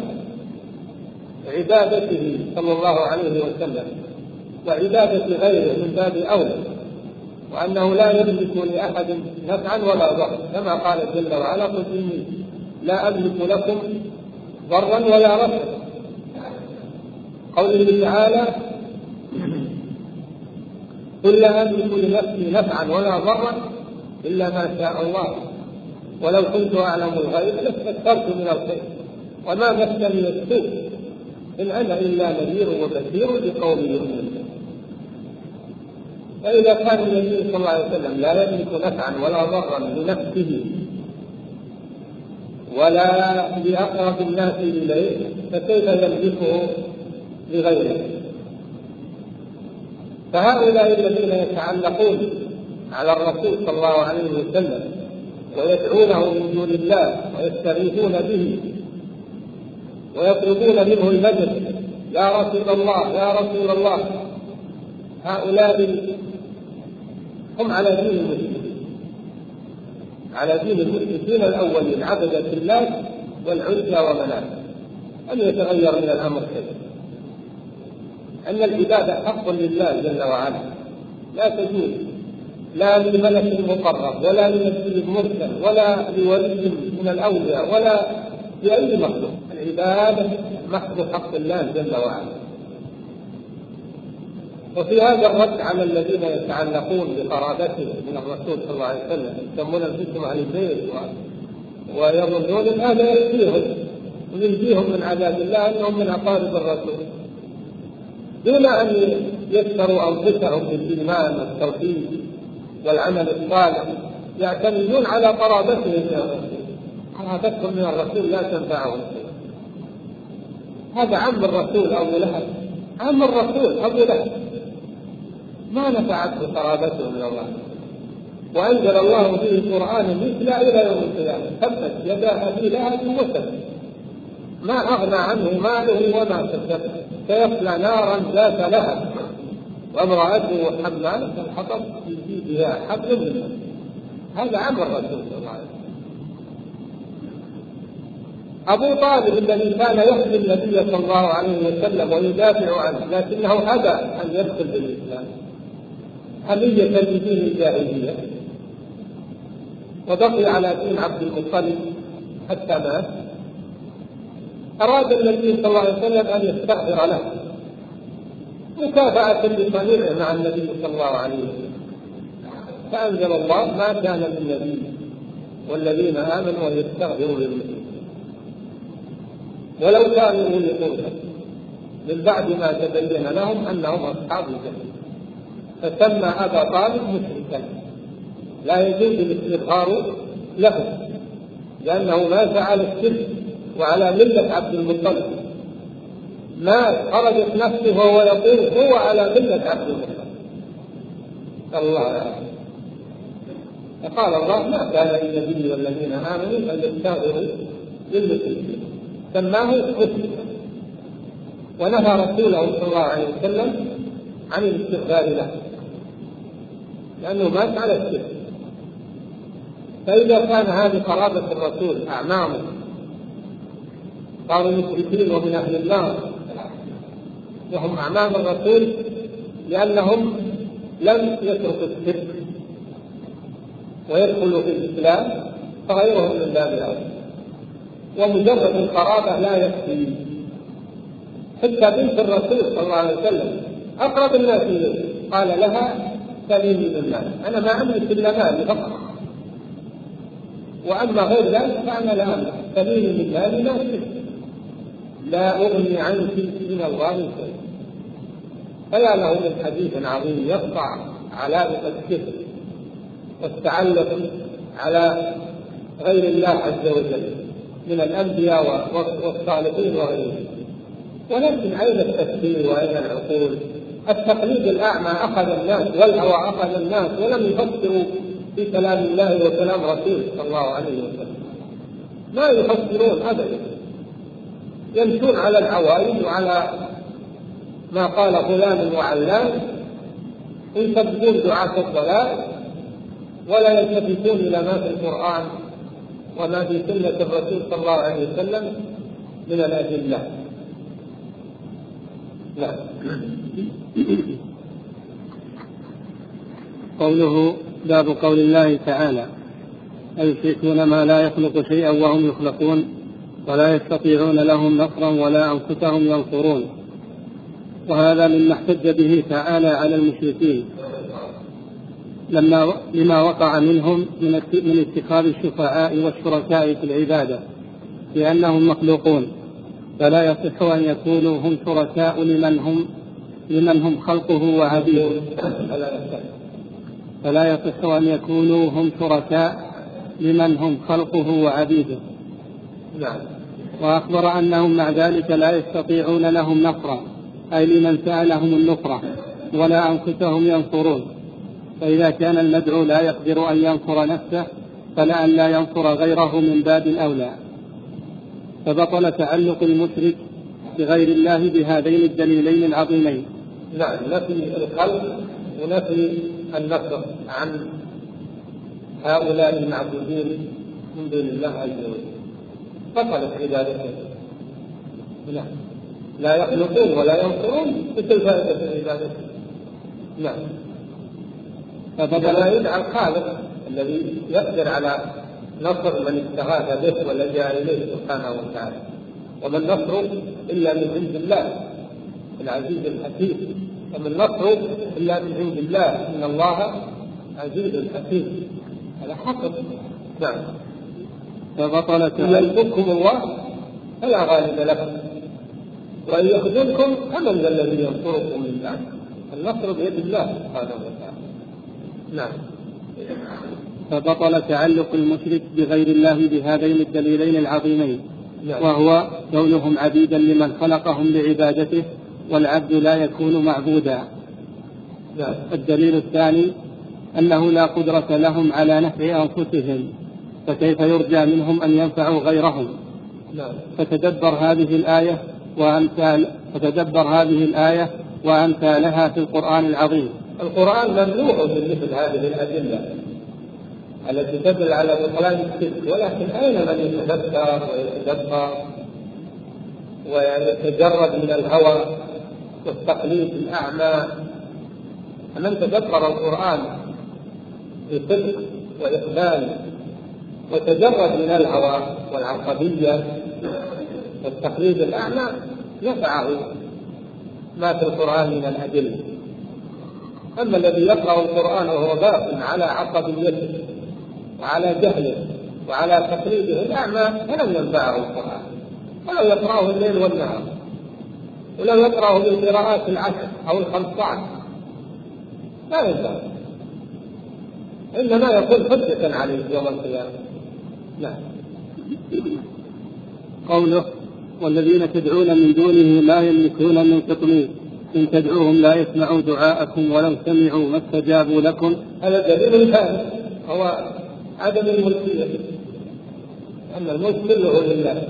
عبادته صلى الله عليه وسلم وعبادة غيره من باب أولى، وأنه لا يملك لأحد نفعا ولا ضرا، كما قال جل وعلا قل إني لا أملك لكم ضرا ولا رشدا. قوله تعالى قل لا أملك لنفسي نفعا ولا ضرا إلا ما شاء الله ولو كنت أعلم الغيب لاستكثرت من الخير وما مسني السوء إن أنا إلا نذير وبشير لقوم يؤمنون. فإذا كان النبي صلى الله عليه وسلم لا يملك نفعا ولا ضرا لنفسه ولا لأقرب الناس إليه، فكيف يملكه لغيره؟ فهؤلاء الذين يتعلقون على الرسول صلى الله عليه وسلم ويدعونه من دون الله ويستغيثون به ويطلبون منه المدد، يا رسول الله يا رسول الله، هؤلاء هم على دين المشركين، على دين المشركين الأولين، عبدة الله والعزى ومناه. أن يتغير من الأمر شيء، أن العبادة حق لله جل وعلا، لا تجوز لا لملك مقرب ولا لنبي مرسل ولا لولي من الأولياء ولا لأي مخلوق، العبادة محض حق الله جل وعلا. وفي هذا الرد على الذين يتعلقون بقرابته من الرسول صلى الله عليه وسلم يسمون انفسهم اهل البيت ويظنون ان هذا يكفيهم وينجيهم من عذاب الله انهم من اقارب الرسول، دون ان يكثروا انفسهم بالايمان والتوحيد والعمل الصالح، يعتمدون على قرابتهم من الرسول. قرابتهم من الرسول لا تنفعهم شيء. هذا عم الرسول ابو لهب، عم الرسول ابو لهب ما نفعته قرابته من الله، وأنزل الله به قرآنا مثلا إلى يوم القيامة، تبت يدا أبي لهب وتب، ما أغنى عنه ماله وما كسب، سيصلى نارا ذات لهب وامرأته حمالة الحطب في جيدها حبل من مسد. هذا عم الرسول صلى الله عليه وسلم. أبو طالب الذي كان يحمي النبي صلى الله عليه وسلم ويدافع عنه، لكنه أبى أن يدخل بالإسلام حمية لدين الجاهلية، وبقي على دين عبد المطلب حتى مات. أراد النبي صلى الله عليه وسلم أن يستغفر له مكافأة لصنيعه مع النبي صلى الله عليه وسلم، فأنزل الله ما كان للنبي والذين آمنوا أن يستغفروا للمسلمين ولو كانوا أولي قربى من بعد ما تبين لهم أنهم أصحاب الجنة، فسمى أبا طالب مشركا لا يجوز الاستغفار له لأنه مات على الشرك وعلى ملة عبد المطلب، ما خرجت نفسه وهو يقول هو على ملة عبد المطلب. الله يعلم. فقال الله ما كان للنبي والذين آمنوا أن يستغفروا للمشركين، سماه مشركا، ونهى رسوله صلى الله عليه وسلم عن الاستغفار له لأنه مات على الشرك. فإذا كان هذه قرابة الرسول أعمامه صاروا مشركين ومن أهل النار وهم أعمام الرسول لأنهم لم يتركوا الشرك ويدخل في الإسلام فغيرهم من باب أولى. ومجرد القرابة لا يكفي. حتى بنت الرسول صلى الله عليه وسلم أقرب الناس إليه قال لها سليني من مالي، أنا ما أملك إلا مالي فقط، وأما غير ذلك فأنا لا أملك، سليني من مالي ما أملك، لا أغني عنك من الله شيئا. فيا له من حديث عظيم يقطع علامة الكفر والتعلق على غير الله عز وجل من الأنبياء والصالحين وغيرهم. ولكن أين التفكير وأين العقول؟ التقليد الأعمى أخذ الناس والهوى أخذ الناس ولم يفكروا في كلام الله وكلام رسوله صلى الله عليه وسلم، ما يفكرون أبدا، يمشون على العوائد وعلى ما قال فلان وعلان، يسببون دعاة الضلال ولا يلتفتون إلى ما في القرآن وما في سنة الرسول صلى الله عليه وسلم من الأدلة. لا. قوله باب قول الله تعالى أيشركون ما لا يخلق شيئا وهم يخلقون ولا يستطيعون لهم نصرا ولا أنفسهم ينصرون. وهذا مما احتج به تعالى على المشركين لما لما وقع منهم من اتخاذ الشفعاء والشركاء في العبادة لأنهم مخلوقون، فلا يصح أن يكونوا هم شركاء لمن هم لمن هم خلقه وعبيده فلا يصح أن يكونوا هم شركاء لمن هم خلقه وعبيده. وأخبر أنهم مع ذلك لا يستطيعون لهم نصرا، أي لمن سألهم النصرة، ولا أنفسهم ينصرون. فإذا كان المدعو لا يقدر أن ينصر نفسه فلا أن لا ينصر غيره من باب أولى. فبطل تعلق المشرك بغير الله بهذين الدليلين العظيمين. نعم، نفي الخلق ونفي النصر عن هؤلاء المعبودين من دون الله عز وجل، بطلت عبادته. نعم، لا يخلقون ولا ينصرون مثل فائدة عبادته. نعم، فلا يدعى الخالق الذي يقدر على نصر من استغاث به ولجأ إليه سبحانه وتعالى، وما النصر إلا من عند الله العزيز الحكيم، وما النصر إلا من عند الله، إن الله عزيز حكيم. هذا حق. نعم، فبطل إن ينصركم الله فلا غالب لكم وإن يخذلكم فمن ذا الذي ينصركم من بعد. النصر بيد الله سبحانه وتعالى. نعم، فبطل تعلق المشرك بغير الله بهذين الدليلين العظيمين، وهو كونهم عبيدا لمن خلقهم لعبادته، والعبد لا يكون معبودا. الدليل الثاني أنه لا قدرة لهم على نفع أنفسهم، فكيف يرجى منهم أن ينفعوا غيرهم؟ فتدبر هذه الآية وأمثال فتدبر هذه الآية وأمثالها في القرآن العظيم. القرآن ممنوع من مثل هذه الأدلة التي تدل على بطلان الشرك، ولكن أين من يتذكر ويتدبر ويتجرد من الهوى والتقليد الأعمى؟ من تدبر القرآن بصدق وإقبال وتجرد من الهوى والعصبية والتقليد الأعمى نفعه ما في القرآن من الأدلة. أما الذي يقرأ القرآن وهو باق على عصبيته وعلى جهله وعلى تقليده الأعمى فلن ينفعه القرآن، ولو يقرأه الليل والنهار، ولو يقرأه بالقراءات العشر أو الخمسة لا ينفعه، إنما يكون حجة عليه يوم القيامة. نعم. قوله والذين تدعون من دونه لا يملكون من قطمير إن تدعوهم لا يسمعوا دعاءكم ولو سمعوا ما استجابوا لكم. هذا دليل ثاني هو عدم الملكية، أن الملك كله لله،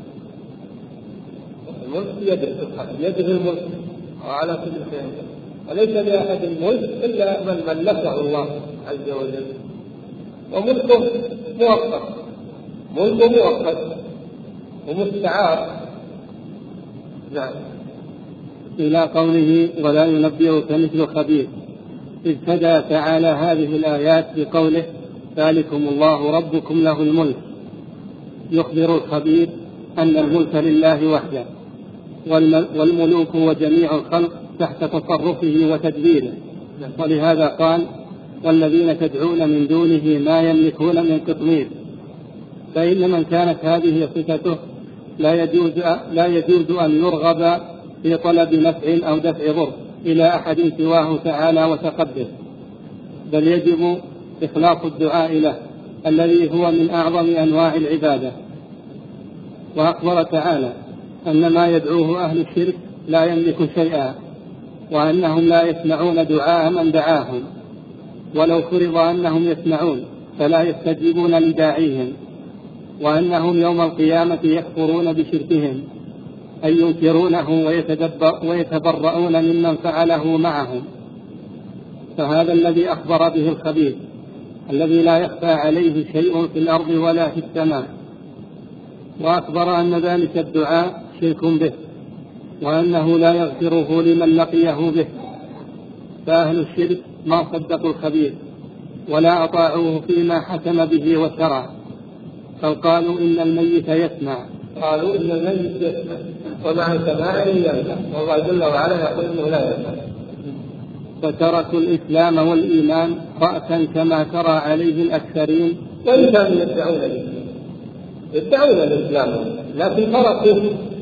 الملك بيده يده الملك وعلى كل شيء، وليس لأحد الملك إلا من ملكه الله عز وجل، وملكه مؤقت، ملكه مؤقت ومستعار. نعم. إلى قوله ولا ينبئك مثل خبير، ابتدأ تعالى هذه الآيات بقوله ذلكم الله ربكم له الملك، يخبر الخبير أن الملك لله وحده، والملوك وجميع الخلق تحت تصرفه وتدبيره. ولهذا قال: والذين تدعون من دونه ما يملكون من قطمير. فإن من كانت هذه صفته لا يجوز, لا يجوز أن يرغب في طلب نفع أو دفع ضر إلى أحد سواه تعالى وتقدس، بل يجب إخلاص الدعاء له الذي هو من أعظم أنواع العبادة. وأخبر تعالى أن ما يدعوه أهل الشرك لا يملك شيئا، وأنهم لا يسمعون دعاء من دعاهم، ولو فرض أنهم يسمعون فلا يستجيبون لداعيهم، وأنهم يوم القيامة يكفرون بشركهم، أي ينكرونه ويتبرؤون ممن فعله معهم. فهذا الذي أخبر به الخبير الذي لا يخفى عليه شيء في الأرض ولا في السماء. وأخبر أن ذلك الدعاء شرك به، وأنه لا يغفره لمن لقيه به. فأهل الشرك ما صدقوا الخبير ولا أطاعوه فيما حكم به وشرع، بل قالوا إن الميت يسمع. قالوا إن الميت يسمع ومع سماعه ينفع، والله جل وعلا يقول إنه لا يسمع. فتركوا الإسلام والإيمان رأسا كما ترى عليه الأكثرين، وإن كانوا يدعون الإسلام يدعون الإسلام لكن تركوه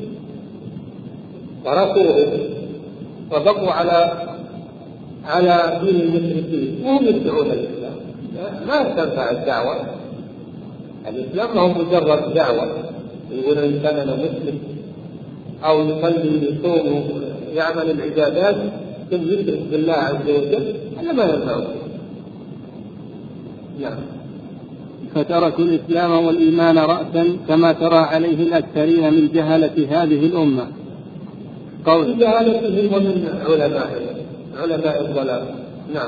تركوه وبقوا على على دين المشركين وهم يدعون الإسلام. ما تنفع الدعوة. الإسلام هو مجرد دعوة، يقول الإنسان أنا مسلم، أو يصلي يصوم يعمل العبادات ثم يشرك بالله عز وجل، هذا ما ينفعه. نعم. فتركوا الإسلام والإيمان رأسا كما ترى عليه الأكثرين من جهلة هذه الأمة. قول جهالتهم ومن علمائهم علماء الضلال. نعم.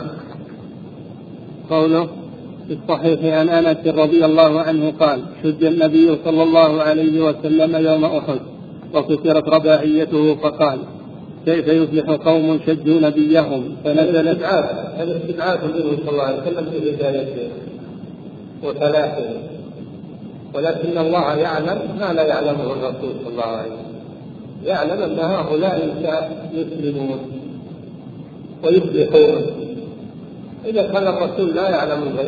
قوله في الصحيح عن أنس رضي الله عنه قال: شج النبي صلى الله عليه وسلم يوم أحد وكسرت رباعيته، فقال: كيف يفلح قوم شجوا نبيهم؟ فنزل هذا استدعاء النبي صلى الله عليه وسلم في بدايته وثلاثه، ولكن الله يعلم ما لا يعلمه الرسول صلى الله عليه وسلم. يعلم أن هؤلاء يسلمون ويفلحون. إذا كان الرسول لا يعلم الغيب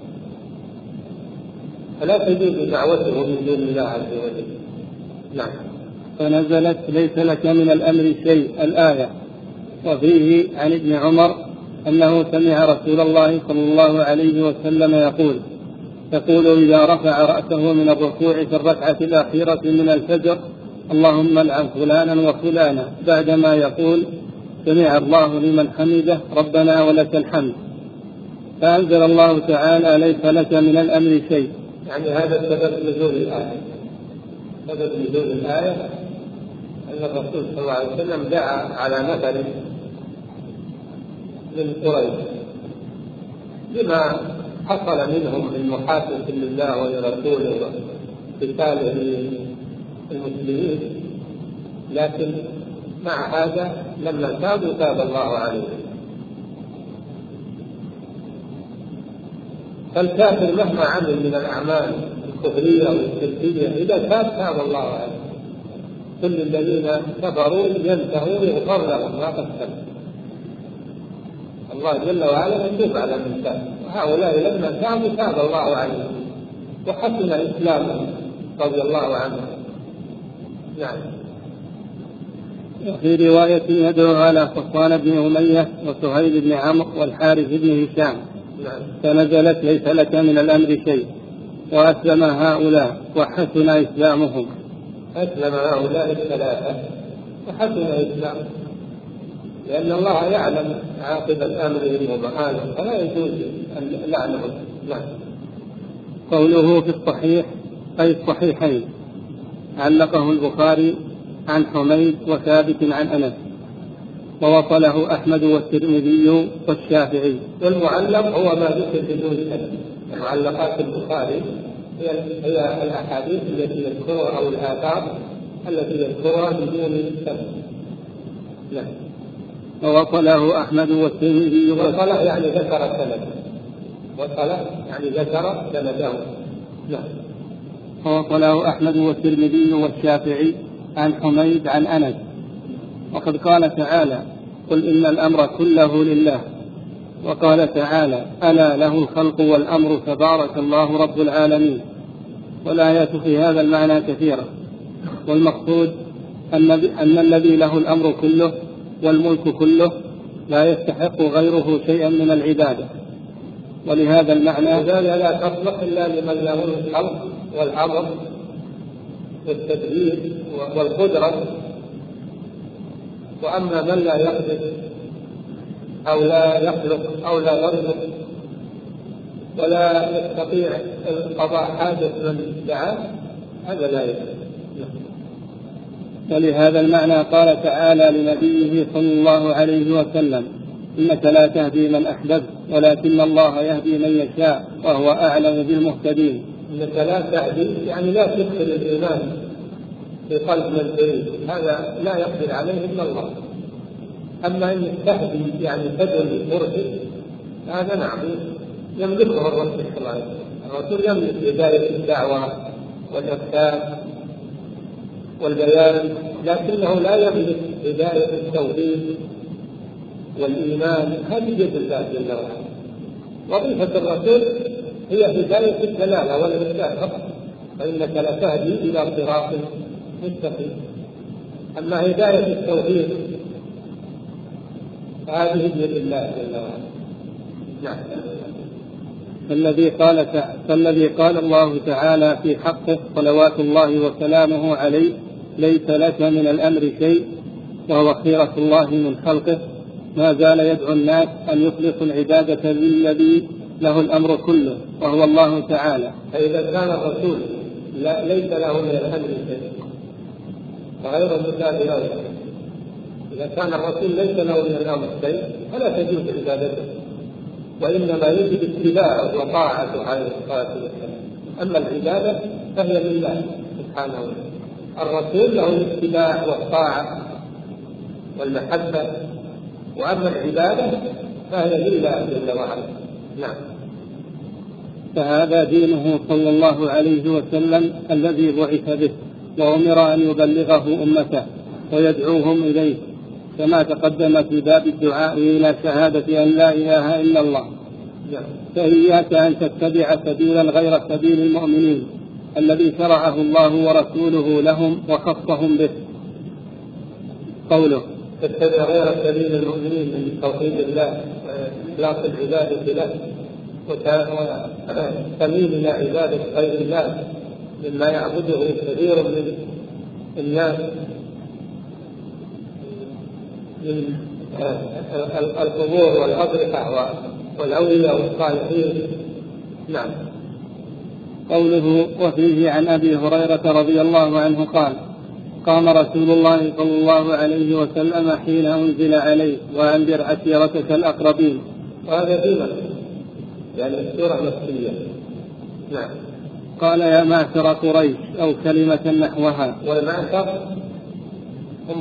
فلا تجوز دعوته من دون الله عز وجل. نعم. فنزلت ليس لك من الأمر شيء الآية. وفيه عن ابن عمر أنه سمع رسول الله صلى الله عليه وسلم يقول يقول إذا رفع رأسه من الركوع في الركعة الأخيرة من الفجر: اللهم العن فلانا وفلانا، بعدما يقول: سمع الله لمن حمده ربنا ولك الحمد. فأنزل الله تعالى: ليس لك من الأمر شيء. يعني هذا سبب نزول الآية. سبب نزول الآية أن الرسول صلى الله عليه وسلم دعا على نفر من قريش بما حصل منهم من محاسبة لله ولرسوله وقتال المسلمين، لكن مع هذا لما تابوا تاب الله عليهم. فالكافر مهما عمل من الأعمال الكفرية والشركية إذا تاب تاب الله عليه. كل الذين كفروا ينتهوا يغفر لهم ما قد سلف. الله جل وعلا يتوب على من تاب، وهؤلاء لما تابوا تاب الله عليهم وحسن إسلامهم رضي الله عنهم. نعم. في رواية يدعو على صفوان بن أمية وسهيل بن عمرو والحارث بن هشام. نعم. فنزلت: ليس لك من الأمر شيء. وأسلم هؤلاء وحسن إسلامهم. أسلم هؤلاء الثلاثة وحسن إسلامهم، لأن الله يعلم عاقبة أمرهم ومآلهم فلا يجوز أن لعنهم. نعم. قوله في الصحيح أي الصحيحين، علقه البخاري عن حميد وثابت عن أنس، ووصله أحمد والترمذي والشافعي. والمعلق هو ما ذكر بدون سند. معلقات البخاري هي هي الأحاديث التي يذكرها أو الآثار التي يذكرها بدون سند. ووصله أحمد والترمذي. وصله يعني ذكر السند. وصل يعني ذكر سنده. نعم. ووصله أحمد والترمذي والشافعي عن حميد عن أنس. وقد قال تعالى: قل إن الأمر كله لله. وقال تعالى: ألا له الخلق والأمر تبارك الله رب العالمين. والآيات في هذا المعنى كثيرة، والمقصود أن, أن الذي له الأمر كله والملك كله لا يستحق غيره شيئا من العبادة. ولهذا المعنى ذلك لا تصلح إلا لمن له الخلق والأمر والتدبير والقدرة. وأما من لا يقدر أو لا يخلق أو لا يرزق ولا يستطيع قضاء حاجة من دعاه، هذا لا يقدر. ولهذا المعنى قال تعالى لنبيه صلى الله عليه وسلم: إنك لا تهدي من أحببت ولكن الله يهدي من يشاء وهو أعلم بالمهتدين. إنك لا تهدي يعني لا تدخل الإيمان في قلب من تريد، هذا لا يقدر عليه إلا الله. أما إنك تهدي يعني تدعو مرشد، هذا نعم يملكه الرسول صلى الله عليه وسلم. الرسول يملك هداية الدعوة والإرشاد والبيان، لكنه لا يملك هداية التوحيد والإيمان، هذه بيد الله جل وعلا. وظيفة الرسول هي هداية الدلالة والإرشاد فقط، فإنك لتهدي إلى صراط مستقيم. أما هداية التوحيد هذه بيد الله جل وعلا. نعم. فالذي قال فالذي قال الله تعالى في حقه صلوات الله وسلامه عليه: ليس لك من الأمر شيء، وهو خيرة الله من خلقه، ما زال يدعو الناس أن يخلصوا العبادة للذي له الأمر كله وهو الله تعالى. فإذا كان الرسول ليس له من الأمر شيء فغير مثال له، إذا كان الرسول ليس له من الأمر شيء فلا تجوز عبادته، وإنما يجب اتباعه وطاعته عليه الصلاة والسلام. أما العبادة فهي لله سبحانه وتعالى، الرسول له الاتباع والطاعة والمحبة، وأما العبادة فهي لله جل وعلا. نعم. فهذا دينه صلى الله عليه وسلم الذي بعث به، وأمر أن يبلغه أمته ويدعوهم إليه، كما تقدم في باب الدعاء إلى شهادة أن لا إله إلا الله. فإياك أن تتبع سبيلا غير سبيل المؤمنين الذي شرعه الله ورسوله لهم وخصهم به. قوله: تتبع غير سبيل المؤمنين من توحيد الله وإخلاص العبادة له، وتميل إلى عبادة غير الله مما يعبده كثير من الناس من القبور والأضرحة والأولياء والصالحين. نعم. قوله: وفيه عن أبي هريرة رضي الله عنه قال: قام رسول الله صلى الله عليه وسلم حين أنزل عليه: وأنذر عشيرتك الأقربين. وهذا دينا يعني السورة مكية. نعم. قال: يا معشر قريش، أو كلمة نحوها. والمعشر هم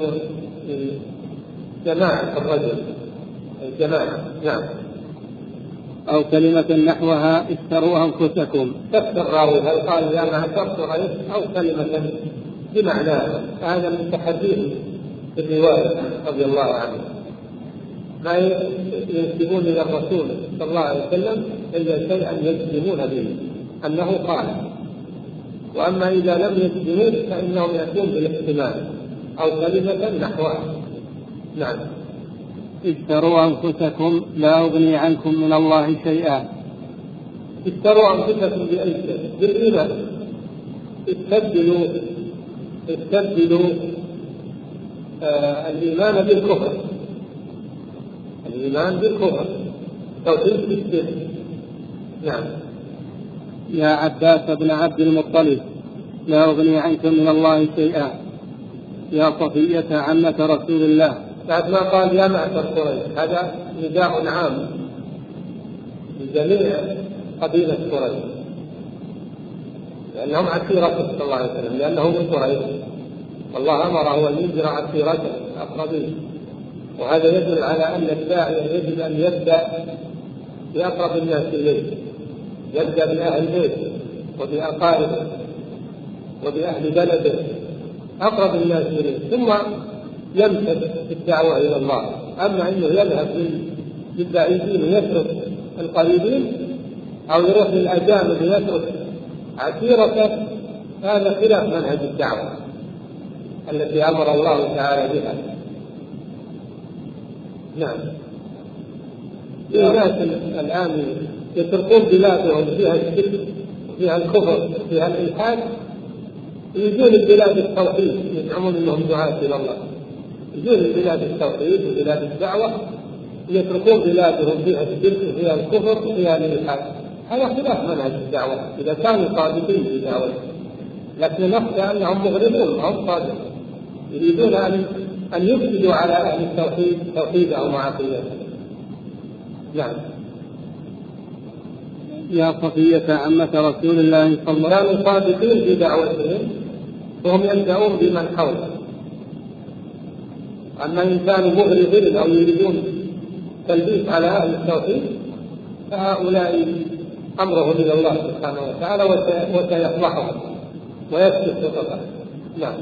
جماعة الرجل، الجماعة. نعم. أو كلمة نحوها: اشتروا أنفسكم. تفسر راوي هل قال يا معشر قريش أو كلمة بمعناه، هذا من تحديث الرواية رضي الله عنه. ما ينسبون إلى الرسول صلى الله عليه وسلم إلا شيئا يجزمون به أنه قال، وأما إذا لم يجزموا فإنهم يأتون بالاحتمال أو كلمة نحوها. نعم. اشتروا أنفسكم لا أغني عنكم من الله شيئا. اشتروا أنفسكم بأي شيء؟ بالإيمان. استبدلوا استبدلوا آه الإيمان بالكفر، الإيمان بالكفر، توحيد بالشرك. نعم. يا عباس بن عبد المطلب، لا أغني عنكم من الله شيئا. يا صفية عمة رسول الله. بعد ما قال يا معشر قريش، هذا نداء عام لجميع قبيلة قريش، لأنهم عشيرته صلى الله عليه وسلم، لأنه من قريش، والله أمره أن ينذر عشيرته الأقربين. وهذا يدل على أن الداعية يجب أن يبدأ بأقرب الناس إليه يبدأ بأهل بيته وبأقاربه وبأهل بلده أقرب الناس إليه، ثم يمسك في الدعوة إلى الله. أما أنه يذهب للبعيدين ويترك القريبين أو يروح للأجانب ويترك عشيرته، هذا خلاف منهج الدعوة التي أمر الله تعالى بها. نعم. في ناس الآن يتركون بلادهم فيها الشرك وفيها الكفر وفيها الإلحاد، يجون البلاد التوحيد يزعمون أنهم دعاة إلى الله، يجون البلاد التوحيد وبلاد الدعوة يتركون بلادهم فيها الشرك وفيها الكفر وفيها الإلحاد. هذا خلاف منهج الدعوة إذا كانوا صادقين في دعوتهم، لكن نخشى أنهم مغرضون هم صادقين، يريدون أن أن يفسدوا على أهل التوحيد توحيدهم وعقيدتهم. نعم. يا صفية عمة رسول الله صلى الله عليه وسلم، كانوا صادقين في دعوتهم وهم يبدأون بمن حوله. أما إن كانوا مغرضين أو يريدون تلبيس على أهل التوحيد فهؤلاء أمرهم إلى الله سبحانه وتعالى وسيفضحهم ويكشف خطأهم. نعم.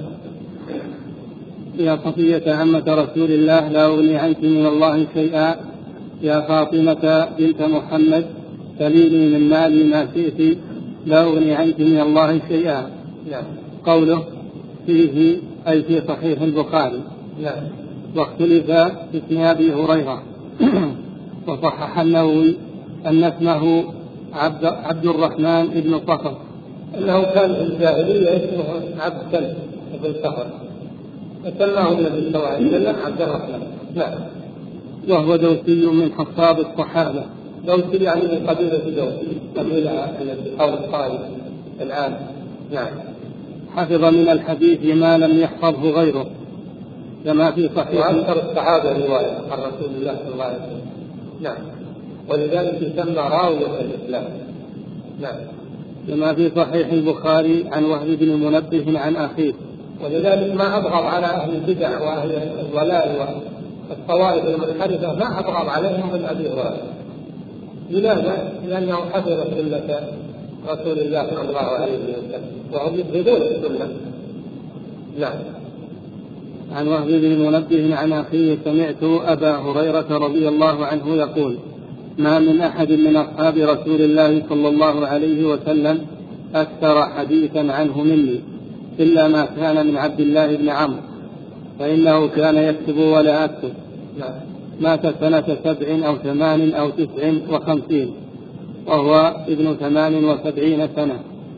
يا صفية عمة رسول الله لا أغني عنك من الله شيئا، يا فاطمة بنت محمد سليني من مالي ما شئت، لا أغني عنك من الله شيئا. نعم. قوله فيه أي في صحيح البخاري. نعم. واختلف في اسم أبي هريرة وصحح النووي أن اسمه عبد, عبد الرحمن بن صخر، أنه كان في الجاهلية اسمه عبد كلب بن صخر، فسماه النبي صلى الله عليه وسلم عبد الرحمن. نعم. وهو دوسي من حصاب الصحابة. دوسي يعني من قبيلة دوسي، قبيلة التي حول الطائف الآن. نعم. حفظ من الحديث ما لم يحفظه غيره كما في صحيح. وأكثر الصحابة رواية عن رسول الله صلى الله عليه وسلم. نعم. ولذلك يسمى راوية الإسلام. نعم. كما في صحيح البخاري عن وهب بن منبه عن أخيه. ولذلك ما أبغض على أهل البدع وأهل الضلال والطوائف المنحرفة، ما أبغض عليهم من أبي هريرة. لماذا؟ لأنه حفظ سنة رسول الله صلى الله عليه وسلم وهم يبغضون السنة. نعم. عن وهب بن منبه عن أخيه سمعت أبا هريرة رضي الله عنه يقول: ما من أحد من أصحاب رسول الله صلى الله عليه وسلم أكثر حديثا عنه مني إلا ما كان من عبد الله بن عمرو، فإنه كان يكتب ولا أكتب. مات سنة سبع أو ثمان أو تسع وخمسين وهو ابن ثمان وسبعين سنة.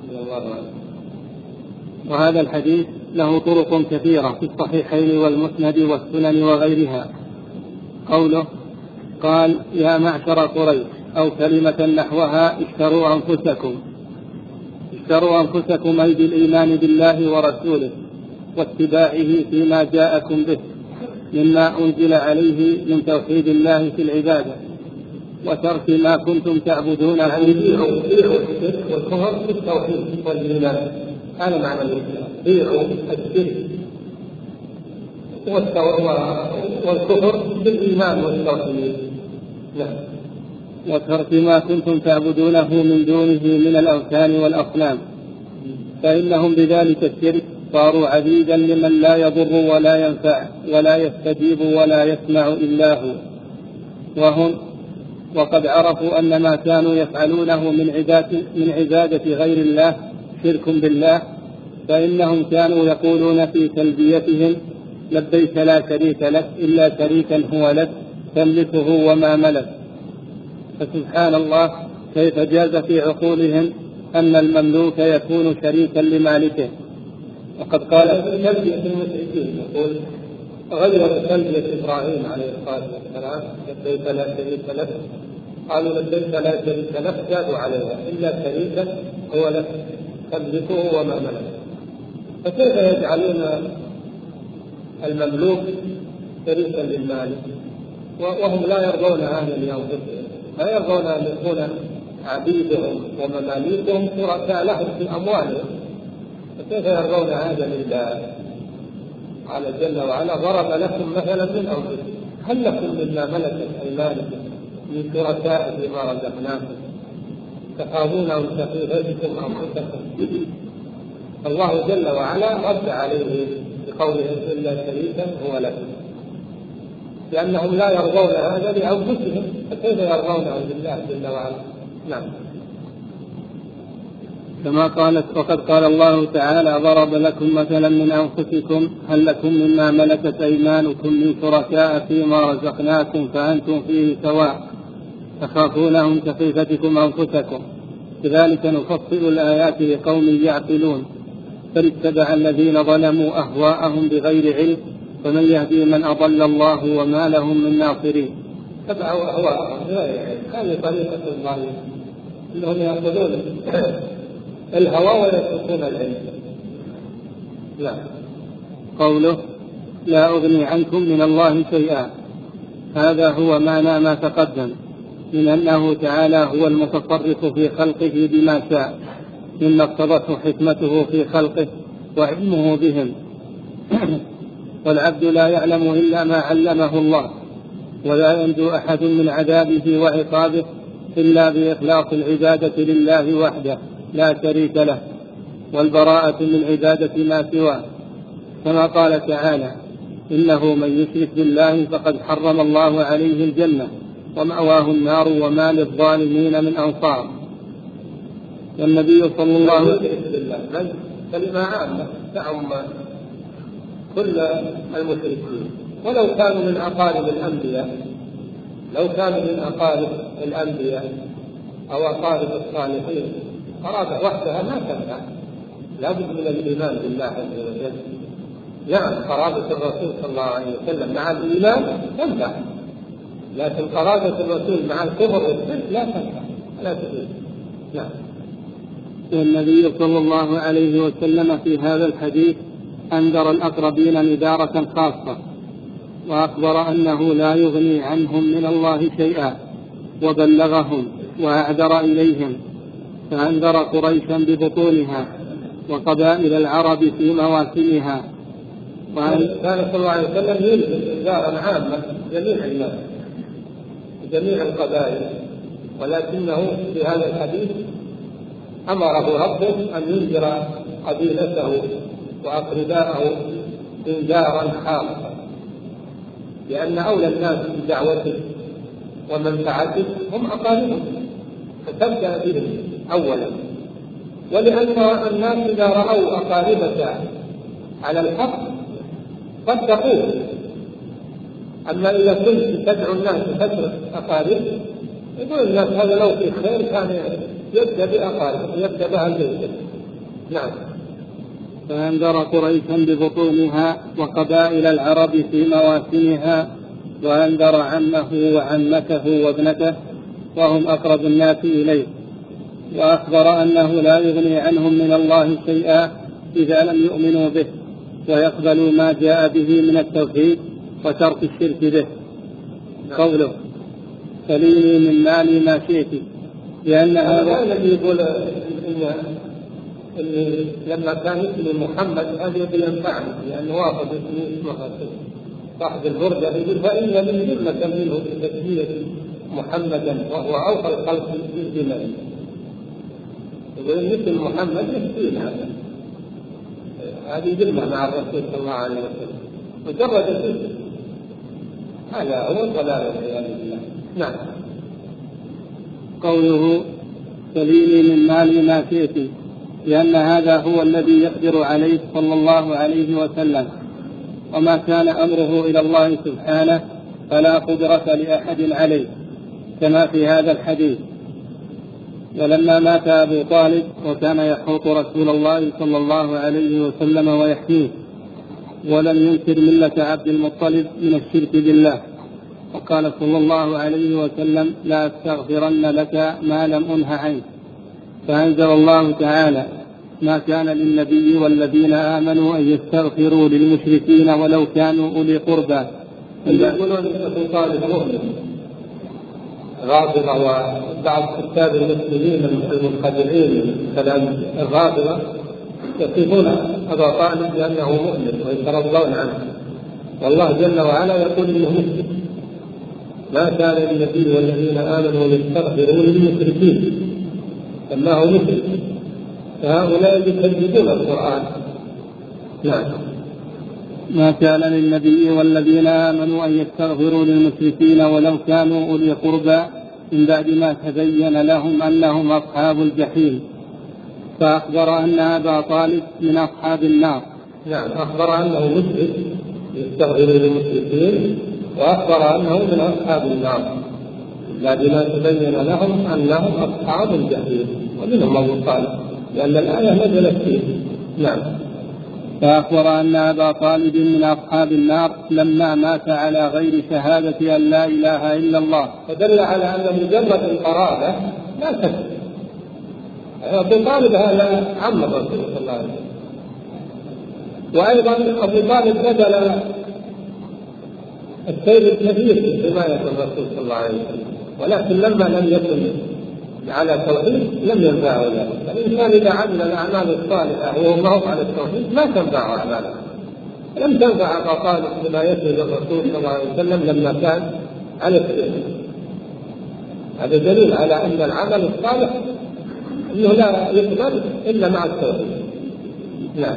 وهذا الحديث له طرق كثيرة في الصحيحين والمسند والسنن وغيرها. قوله قال: يا معشر قريش، أو كلمة نحوها: اشتروا أنفسكم اشتروا أنفسكم أي بالإيمان بالله ورسوله واتباعه فيما جاءكم به مما أنزل عليه من توحيد الله في العبادة وترك ما كنتم تعبدون. يعني بيعوا الشرك والكفر بالتوحيد والإيمان، هذا معنى الإسلام. بيعوا الشرك والكفر بالإيمان والتوحيد. نعم. وترك ما كنتم تعبدونه من دونه من الأوثان والأصنام، فإنهم بذلك الشرك صاروا عبيدا لمن لا يضر ولا ينفع ولا يستجيب ولا يسمع إلا هو. وهم وقد عرفوا أن ما كانوا يفعلونه من عبادة, من عبادة غير الله شرك بالله، فإنهم كانوا يقولون في تلبيتهم: لبيك لا شريك لك إلا شريكا هو لك تملكه وما ملك. فسبحان الله كيف جاز في عقولهم أن المملوك يكون شريكا لمالكه. وقد قال تلبية المشركين يقول غير تلبية إبراهيم عليه الصلاة والسلام: لبيك لا شريك لك، قالوا لبيك لا شريك لك زادوا عليها إلا شريكا هو لك تملكه وما ملك. فكيف يجعلون المملوك شريكا للمالك وهم لا يرضون هذا لأنفسهم، لا يرضون أن يكون عبيدهم ومماليكهم شركاء لهم في أموالهم، فكيف يرضون هذا لله؟ قال جل وعلا: ضرب لكم مثلا من أنفسكم هل لكم مما ملكت أيمانكم من شركاء فيما رزقناكم تخافونهم كخيفتكم أنفسكم. الله جل وعلا رد عليه بقوله إلا شريكا هو لكم، لأنهم لا يرضون هذا لأنفسهم، فكيف يرضونه لله جل وعلا؟ نعم. كما قالت وقد قال الله تعالى ضرب لكم مثلا من أنفسكم هل لكم مما ملكت أيمانكم من شركاء فيما رزقناكم فأنتم فيه سواء تخافونهم كخيفتكم أنفسكم كذلك نفصل الآيات لقوم يعقلون بل اتبع الذين ظلموا أهواءهم بغير علم فمن يهدي من أضل الله وما لهم من ناصرين. اتبعوا أهواءهم بغير علم، هذه طريقة الظالمين إنهم يأخذون الهوى ويتركون العلم. لا. قوله لا أغني عنكم من الله شيئا، هذا هو معنى ما تقدم من أنه تعالى هو المتصرف في خلقه بما شاء مما اقتضته حكمته في خلقه وعلمه بهم والعبد لا يعلم إلا ما علمه الله، ولا ينجو أحد من عذابه وعقابه إلا بإخلاص العبادة لله وحده لا شريك له والبراءة من عبادة ما سواه، كما قال تعالى إنه من يشرك بالله فقد حرم الله عليه الجنة ومأواه النار وما للظالمين من أنصار. والنبي صلى الله عليه وسلم كلمة عامة تعم كل المشركين، ولو كانوا من أقارب الأنبياء، لو كانوا من أقارب الأنبياء أو أقارب الصالحين قرابة وحدها ما تنفع، لابد من الإيمان بالله عز وجل. نعم قرابة الرسول صلى الله عليه وسلم مع الإيمان تنفع، لكن قرابة الرسول مع الكفر والشرك لا تنفع لا تفيد. نعم. والنبي صلى الله عليه وسلم في هذا الحديث أنذر الأقربين نذارة خاصة وأخبر أنه لا يغني عنهم من الله شيئا وبلغهم وأعذر إليهم، فأنذر قريشا ببطونها وقبائل العرب في مواسمها. كان صلى الله عليه وسلم ينزل إنذارا عاما جميع الناس جميع القبائل، ولكنه في هذا الحديث أمره ربه أن ينذر قبيلته وأقرباءه إنذارا خاصا، لأن أولى الناس بدعوته ومنفعته هم أقاربهم، فتبدأ بهم أولا، ولأن الناس إذا رأوا أقاربك على الحق صدقوه. أما إذا كنت تدعو الناس بكثرة أقارب يقول الناس هذا لو في خير كان يبدأ بأقارب يبدأ بها البيت. نعم. فأنذر قريشا ببطونها وقبائل العرب في مواسمها، وأنذر عمه وعمته وابنته وهم أقرب الناس إليه، وأخبر أنه لا يغني عنهم من الله شيئا إذا لم يؤمنوا به ويقبلوا ما جاء به من التوحيد وترك الشرك به. قوله سليني من مالي ما شئت، لأن هذا الذي يقول إن لما كان اسمي محمد هذا يبي ينفعني لأنه واخذ اسمي اسمه صاحب البردة، يقول فإن من ذمة منه تسمية محمدا وهو أوفى الخلق بالجمال، يقول مثل محمد يسمين هذا، هذه ذمة مع الرسول صلى الله عليه وسلم مجرد اسم، هذا هو الضلال والعياذ بالله. نعم. قوله سليني من مالي ما شئت، لأن هذا هو الذي يقدر عليه صلى الله عليه وسلم، وما كان أمره إلى الله سبحانه فلا قدرة لأحد عليه، كما في هذا الحديث. ولما مات أبو طالب وكان يحوط رسول الله صلى الله عليه وسلم ويحميه، ولم ينكر ملة عبد المطلب من الشرك بالله، وقال صلى الله عليه وسلم لا أستغفرن لك ما لم أنه عنك، فأنزل الله تعالى ما كان للنبي والذين آمنوا أن يستغفروا للمشركين ولو كانوا أولي قربى. يقولون أبو طالب مؤمن غاضبة، وبعض كتاب المسلمين المنخدعين كلام الغاضبة يصفون أبا طالب بأنه مؤمن ويترضون عنه، والله جل وعلا يقول إنه مسلم. ما كان للنبي والذين آمنوا يستغفروا للمشركين سماه مشرك، فهؤلاء يكذبون القرآن. نعم. ما كان للنبي والذين آمنوا أن يستغفروا للمشركين ولو كانوا أولي قربى من بعد ما تبين لهم أنهم أصحاب الجحيم، فأخبر أن أبا طالب من أصحاب النار. نعم، أخبر أنه مشرك يستغفر للمشركين، وأخبر أنه من أصحاب النار بعد ما تبين لهم أنهم أصحاب الجحيم، ومنهم أبو طالب لأن الآية نزلت فيه. نعم. فأخبر أن أبا طالب من أصحاب النار لما مات على غير شهادة أن لا إله إلا الله، فدل على أن مجرد القرابة لا تكفي. أبو طالب هذا عم الرسول صلى الله عليه وسلم، وأيضا أبو طالب بذل السير الكثير في حماية الرسول صلى الله عليه وسلم، ولكن لما لم يكن على توحيد لم ينفعه ذلك. الإنسان إذا عمل الأعمال الصالحة وهو ما هو على التوحيد ما تنفعه أعماله. لم تنفع أبا طالب حمايته للرسول صلى الله عليه وسلم لما كان على التوحيد. هذا دليل على أن العمل الصالح أنه لا يقبل إلا مع التوحيد. نعم.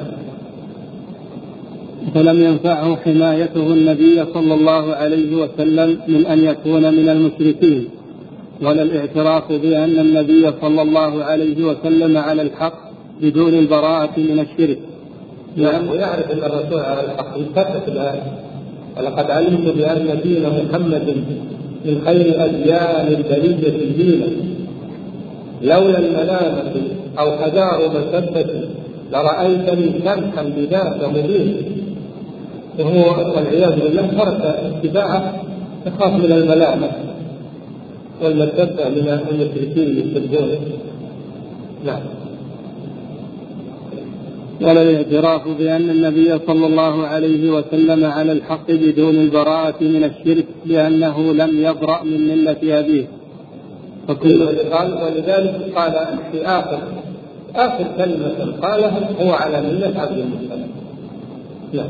فلم ينفعه حمايته النبي صلى الله عليه وسلم من أن يكون من المشركين، ولا الاعتراف بأن النبي صلى الله عليه وسلم على الحق بدون البراءة من الشرك. نعم. ويعرف أن الرسول على الحق يثبت الآية: ولقد علمت بأن دين محمد من خير أديان البرية دينا، لولا الملامة أو حذار مسبة لرأيتني سمحا بذاك مبين. وهو والعياذ بالله ترك اتباعه يخاف من الملامة والمسبة من المشركين يسبونه. نعم. ولا الاعتراف بأن النبي صلى الله عليه وسلم على الحق بدون البراءة من الشرك لأنه لم يبرأ من ملة أبيه. ولذلك قال في آخر آخر كلمة قالها: هو على ملة عبد المطلب. نعم.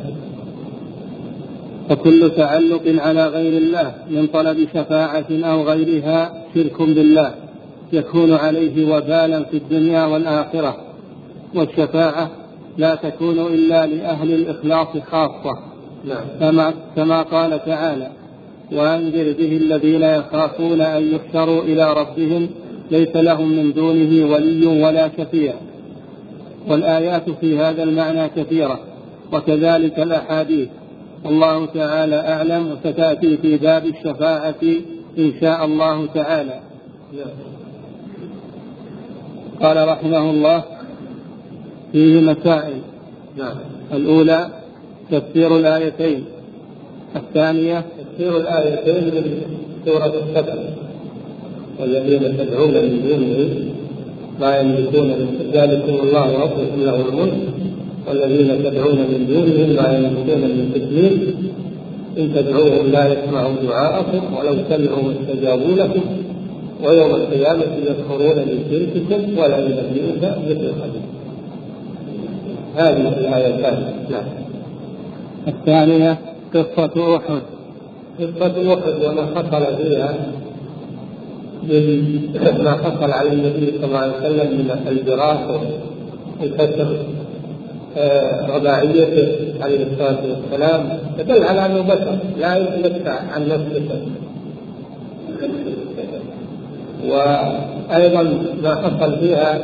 فكل تعلق على غير الله من طلب شفاعة أو غيرها شرك بالله يكون عليه وبالا في الدنيا والآخرة، والشفاعة لا تكون إلا لأهل الإخلاص خاصة. نعم. كما, كما قال تعالى: وأنذر به الذين يخافون أن يحشروا إلى ربهم ليس لهم من دونه ولي ولا شفيع. والآيات في هذا المعنى كثيرة، وكذلك الأحاديث، والله تعالى أعلم، وستأتي في باب الشفاعة إن شاء الله تعالى. قال رحمه الله: فيه مسائل. الأولى تفسير الآيتين، الثانية تفسير الآيتين من سورة السبع: والذين تدعون من دونه لا يملكون ذلكم الله ربكم له الملك والذين تدعون من دونهم لا يملكون من تسليم إن تدعوهم لا يسمعوا دعاءكم ولو سمعوا استجابوا لكم ويوم القيامة يكفرون بشرككم ولا ينبئك مثل خبير. هذه الآية الثانية. نعم. الثانية قصة أحد. قصة أحد وما حصل فيها من ما حصل على النبي صلى الله عليه وسلم من الجراح وكسر رباعيته عليه الصلاة والسلام، تدل على أنه بشر لا يتمتع عن نفسه. وأيضا ما حصل فيها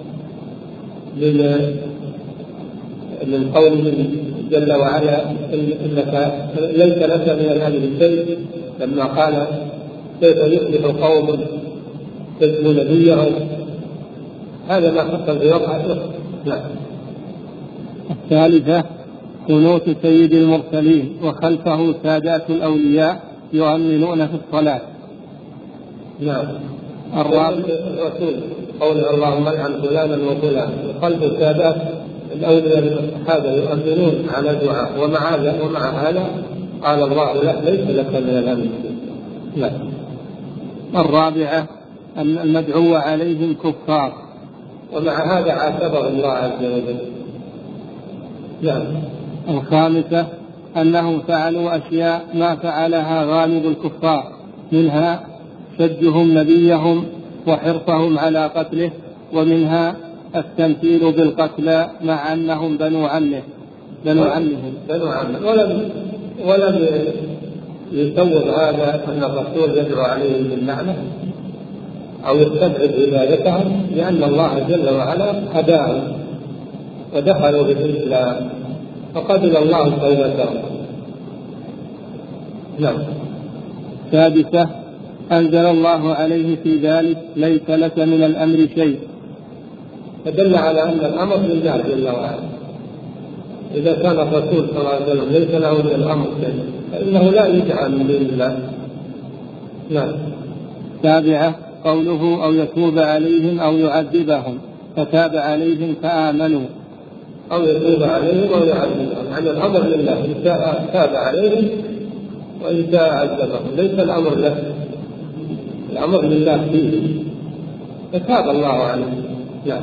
من من قوله جل وعلا: إنك ليس لك من الأمر شيء، لما قال: كيف يصلح قوم كذبوا نبيهم. هذا ما حصل في وقعة أحد. نعم. الثالثة قنوت سيد المرسلين وخلفه سادات الأولياء يؤمنون في الصلاة. نعم. الرابع الرسول قوله: اللهم العن فلانا وفلانا، وخلف سادات الأولياء من الصحابة يؤمنون على دعاء. ومع هذا ومع هذا قال الله: لا، ليس لك من الأمر. لا. الرابعة أن المدعو عليهم كفار، ومع هذا عاتبه الله عز وجل. نعم. الخامسة أنهم فعلوا أشياء ما فعلها غالب الكفار، منها شجهم نبيهم وحرصهم على قتله ومنها التمثيل بالقتلى مع أنهم بنو عمه بنو عمهم بنو عمه ولم ولم يصور هذا أن الرسول يدعو عليهم باللعنة أو يستبعد عبادتهم، لأن الله جل وعلا هداهم ودخلوا بالإسلام فقبل الله توبتهم. نعم. سادسة أنزل الله عليه في ذلك ليس لك من الأمر شيء، فدل على أن الأمر لله جل وعلا. إذا كان الرسول صلى الله عليه وسلم ليس له من الأمر شيء فإنه لا يدعى من دون الله. نعم. سابعة قوله أو يتوب عليهم أو يعذبهم، فتاب عليهم فآمنوا. أو يتوب عليهم أو يعذبهم، يعني الأمر لله، إن شاء تاب عليهم وإن شاء عذبهم، ليس الأمر له، الأمر لله فيه، فتاب الله عليهم. نعم.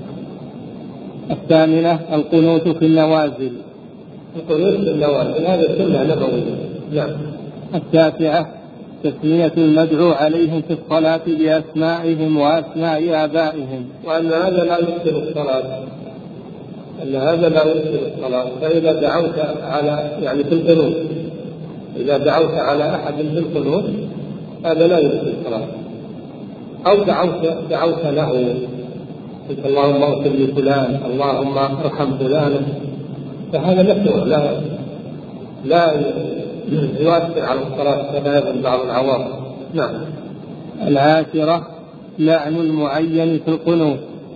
الثامنة القنوت في النوازل. القنوت في النوازل هذا سنة نبوية. نعم. التاسعة تسمية المدعو عليهم في الصلاة بأسمائهم وأسماء آبائهم، وأن هذا لا يفسد الصلاة، أن هذا لا يفسد الصلاة. فإذا دعوت على يعني في القنوت، إذا دعوت على أحد في القنوت هذا لا يفسد الصلاة. أو دعوت دعوت له قلت اللهم اغفر لفلان، اللهم ارحم فلانا، فهذا مشروع لا لا يؤثر على الصلاة كما يظن بعض العوام. نعم. العاشرة لعن المعين في القنوت.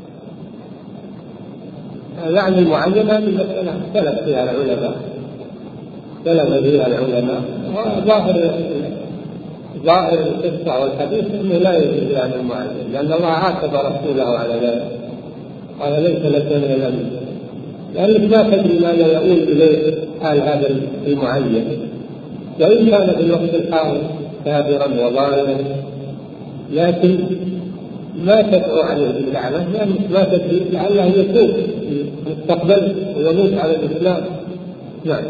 لعن المعين هذه مسألة اختلف فيها العلماء، اختلف فيها العلماء، وظاهر ظاهر القصة والحديث أنه لا يجوز لعن المعين، لأن الله عاتب رسوله على ذلك، قال ليس لك من الأمر، لأنك ما تدري ماذا يؤول إليه حال هذا المعين، وإن كان في الوقت الحاضر كافرا وظالما، لكن ما تدعو عليه باللعنة، لأنك ما تدري لعله يتوب مستقبل ويموت على الإسلام. نعم.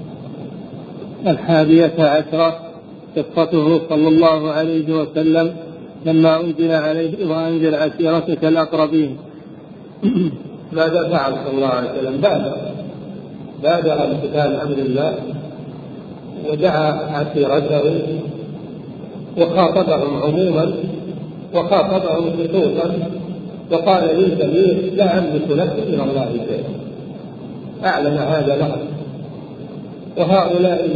الحادية عشرة قصته صلى الله عليه وسلم لما أنزل عليه وأنزل عشيرتك الأقربين. ماذا فعل صلى الله عليه وسلم؟ بادر بادر بامتثال أمر الله ودعا عشيرته وخاطبهم عموما وخاطبهم خصوصا، وقال للجميع لا أملك لكم من الله شيئا، أعلن هذا لهم. وهؤلاء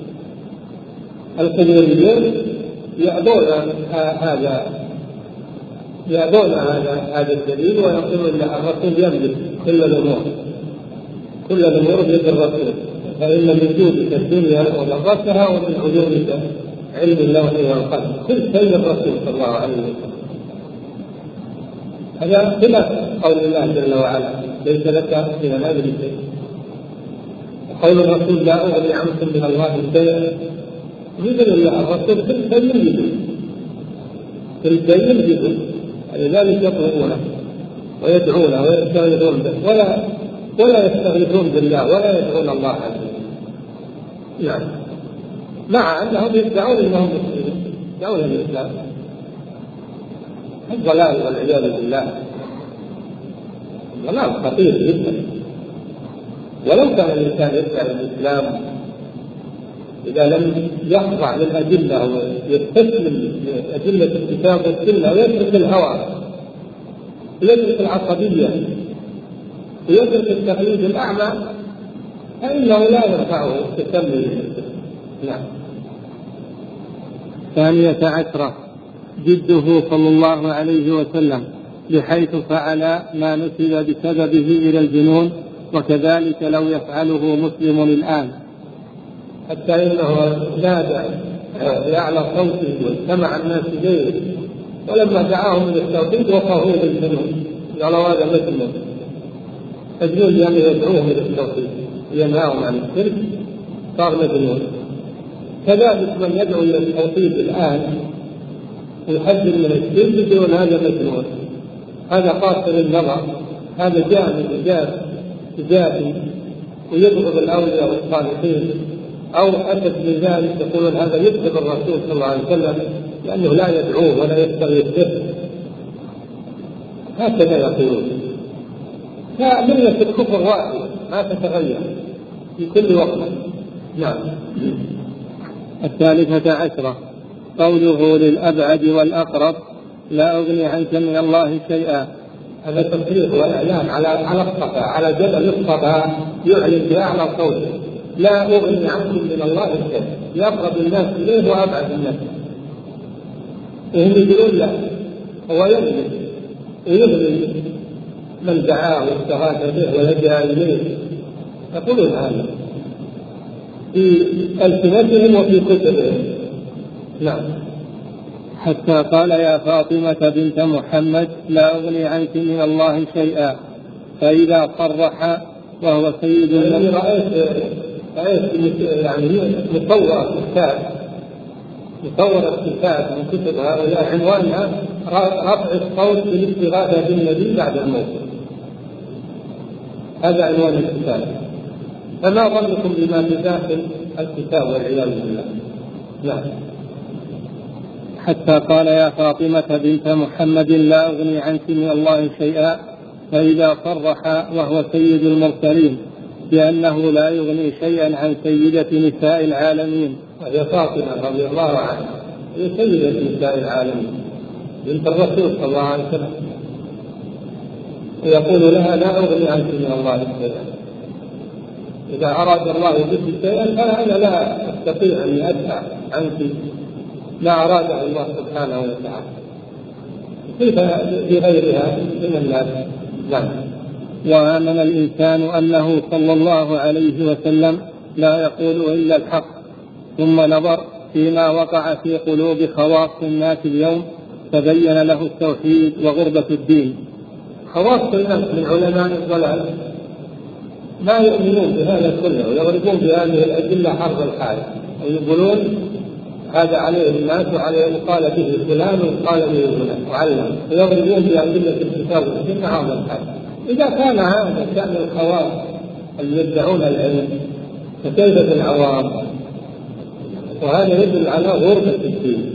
القبوريون يأبون هذا يأبون هذا هذا الدليل، ويقولون أن الرسول يملك كل الأمور، كل الأمور بيد الرسول، فإن من جودك الدنيا وضرتها ومن عيونك علم اللوح والقلم، كل شيء الرسول صلى الله عليه وسلم. هذا خلاف قول الله جل وعلا ليس لك من الأمر شيء، قول الرسول لا أغني عنكم من الله شيئا، يدل الله الرسول كل شيء يجب كل شيء يجب، لذلك يطلبونه ويدعونه ويستغيثون به، ولا ولا يستغيثون بالله ولا يدعون الله عز وجل. يعني مع أنهم يدعون أنهم مسلمين، يدعون الإسلام، الضلال والعياذ بالله، الضلال خطير جدا. ولو كان الإنسان يدعي الإسلام إذا لم يخضع للأدلة ويستسلم لأدلة الكتاب والسنة ويترك الهوى ويترك العصبية ويترك التقليد الأعمى، فإنه لا ينفعه تسمي. نعم. ثانية عشرة جده صلى الله عليه وسلم بحيث فعل ما نسب بسببه إلى الجنون، وكذلك لو يفعله مسلم الآن، حتى إنه نادى بأعلى صوته واجتمع الناس إليه، ولما دعاهم إلى التوحيد وقعوا بالجنون، قالوا هذا مجنون، مجنون يعني يدعوهم إلى التوحيد ينهاهم عن الشرك صار مجنون. كذلك من يدعو إلى التوحيد الآن ويحذر من الشرك يقول هذا مجنون، هذا قاصر النظر، هذا جاهل ذاتي ويبغض الأولياء والصالحين، أو أتت بذلك يقولون هذا يكذب الرسول صلى الله عليه وسلم لأنه لا يدعوه ولا يستغيث به. هكذا يقولون. فملة الكفر واحدة ما تتغير في كل وقت. نعم. الثالثة عشرة قوله للأبعد والأقرب لا أغني عنك من الله شيئا. هذا تصريح والإعلان على على الصفا، على جبل الصفا، يعلن بأعلى صوته لا أغني عنكم من الله شيئا، يقرب الناس إليه وأبعد الناس. وهم يقولون لا، هو يغني ويغني من دعاه واستغاث به ولجأ إليه، يقولون هذا في ألسنتهم وفي كتبهم. نعم. حتى قال يا فاطمة بنت محمد لا أغني عنك من الله شيئا، فإذا صرح وهو سيد الذي رأيت رأيت يعني مصور كتاب مصور الكتاب من كتب هؤلاء عنوانها رفع الصوت بالاستغاثة بالنبي بعد الموت. هذا عنوان الكتاب. فما ظنكم بما في داخل الكتاب والعياذ بالله. نعم. حتى قال يا فاطمة بنت محمد لا أغني عنك من الله شيئا، فإذا صرح وهو سيد المرسلين بأنه لا يغني شيئا عن سيدة نساء العالمين. وهي فاطمة رضي الله عنها هي سيدة نساء العالمين بنت الرسول صلى الله عليه وسلم، ويقول لها لا أغني عنك من الله شيئا. إذا أراد الله بك شيئا فأنا لا أستطيع أن أدفع عنك ما أراده الله سبحانه وتعالى. كيف بغيرها من الناس؟ نعم. وآمن الإنسان أنه صلى الله عليه وسلم لا يقول إلا الحق، ثم نظر فيما وقع في قلوب خواص الناس اليوم فبين له التوحيد وغربة الدين. خواص الناس من علماء الضلال ما يؤمنون بهذا كله ويضربون بهذه الأدلة حرب الحال ويقولون هذا عليه الناس وعليه قال به فلان وقال به فلان وعلم، ويضربون بأدلة الكتاب والسنة حرب الحال. إذا كان هذا شأن الخواص اللي يدعون العلم فكيف بالعوام؟ وهذا يدل على غربة الدين،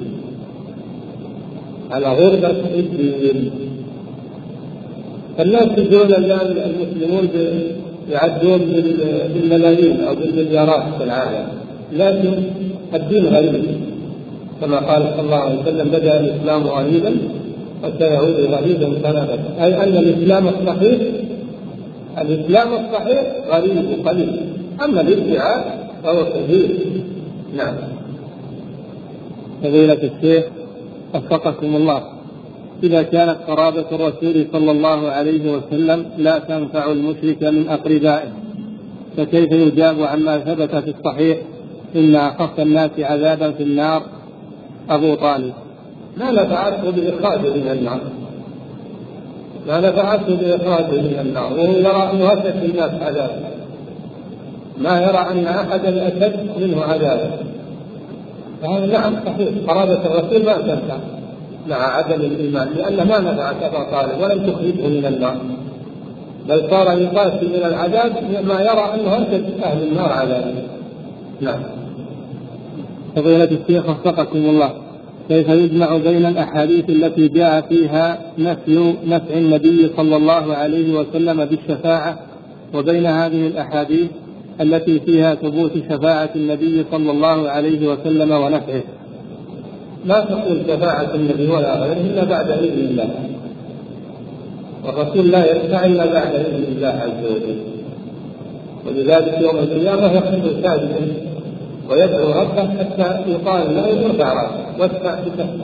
على غربة الدين. الناس يقولون الآن المسلمون يعدون بالملايين أو بالمليارات في العالم، لكن الدين غريب كما قال صلى الله عليه وسلم بدأ الإسلام غريبا وسيعود غريبا كما بدأ، أي أن الإسلام الصحيح الإسلام الصحيح غريب وقليل، أما الادعاء فهو كثير. نعم. فضيلة الشيخ وفقكم الله، إذا كانت قرابة الرسول صلى الله عليه وسلم لا تنفع المشرك من أقربائه، فكيف يجاب عما ثبت في الصحيح إن أخف الناس عذابا في النار أبو طالب؟ ما نفعته بإخراجه من النار، ما نفعته بإخراجه من النار، وهو يرى أنه أشد الناس عذابا، ما يرى أن أحدا أشد منه عذابا. فهذا نعم صحيح، قرابة الرسول ما تنفع مع عدم الإيمان، لأن ما نفعت أبا طالب ولم تخرجه من النار، بل صار يقاسي من العذاب ما يرى أنه أشد أهل النار عذابا. نعم. فضيلة الشيخ وفقكم الله، كيف يجمع بين الأحاديث التي جاء فيها نفي نفع النبي صلى الله عليه وسلم بالشفاعة وبين هذه الأحاديث التي فيها ثبوت شفاعة النبي صلى الله عليه وسلم ونفعه؟ لا تقول شفاعة النبي ولا غيره إلا بعد إذن الله، والرسول لا يشفع إلا بعد إذن الله عز وجل، ولذلك يوم القيامة يخرج ساجدا ويدعو ربه حتى يقال له ارفع رأسك واشفع بشفاعته.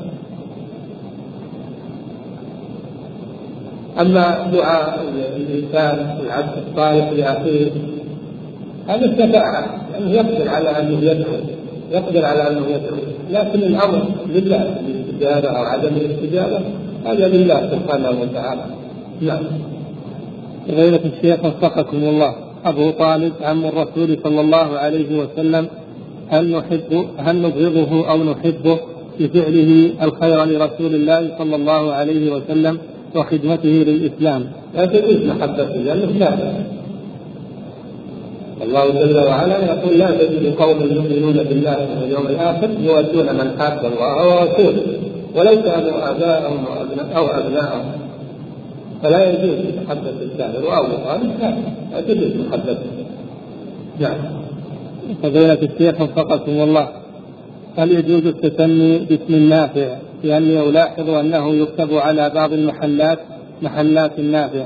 أما دعاء الإنسان العبد الصالح لأخيه هذا الشفاعة، يعني يقدر على أنه يدعو يقدر على أنه يدعو لكن الأمر لله، الاستجابة أو عدم الاستجابة هذا لله سبحانه وتعالى. نعم. فضيلة الشيخ وفقكم الله، أبو طالب عم الرسول صلى الله عليه وسلم هل نحب هل نبغضه أو نحبه بفعله الخير لرسول الله صلى الله عليه وسلم وخدمته للإسلام؟ لا تجوز محبته لأنه كافر. الله جل وعلا يقول لا تجد قوم يؤمنون بالله واليوم الآخر يودون من حاد الله ورسوله ولو كانوا آباءهم أو أبناءهم. فلا يجوز محبة الكافر وأبو طالب كافر لا تجوز محبته. نعم. فضيلة الشيخ وفقكم الله، هل يجوز التسمي باسم النافع؟ لأني ألاحظ أنه يكتب على بعض المحلات محلات النافع.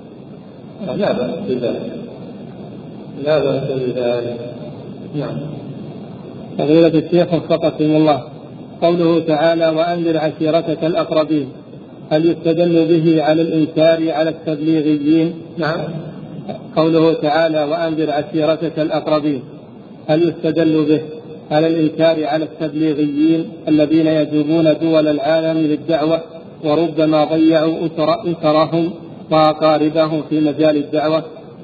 لا بأس بذلك، لا بأس بذلك. نعم. فضيلة الشيخ وفقكم الله، قوله تعالى وأنذر عشيرتك الأقربين، هل يستدل به على الإنكار على التبليغيين؟ نعم. قوله تعالى وأنذر عشيرتك الأقربين، هل يستدل به على الإنكار على التبليغيين الذين يجوبون دول العالم للدعوة وربما ضيعوا أسرهم وأقاربهم في مجال الدعوة؟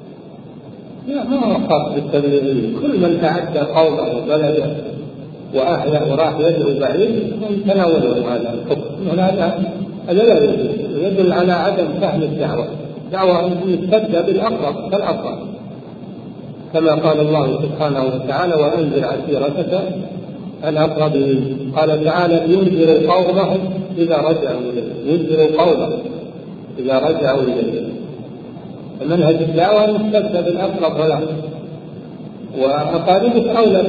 لا، ما هو خاص بالتبليغيين، كل من تعدى قومه وبلده وأهله وراح يدعو بعيد تناولهم هذا الحكم. هذا لا يدل على عدم فهم الدعوة. الدعوة تبدأ بالأقرب فالأقرب، كما قال الله سبحانه وتعالى وأنذر عشيرتك الأقربين. قال تعالى ينذر قومهم إذا رجعوا إليه، ينذر قومهم إذا رجعوا إليه. منهج الدعوة مستبدأ بالأقرب والأقرب، وأقاربك أولى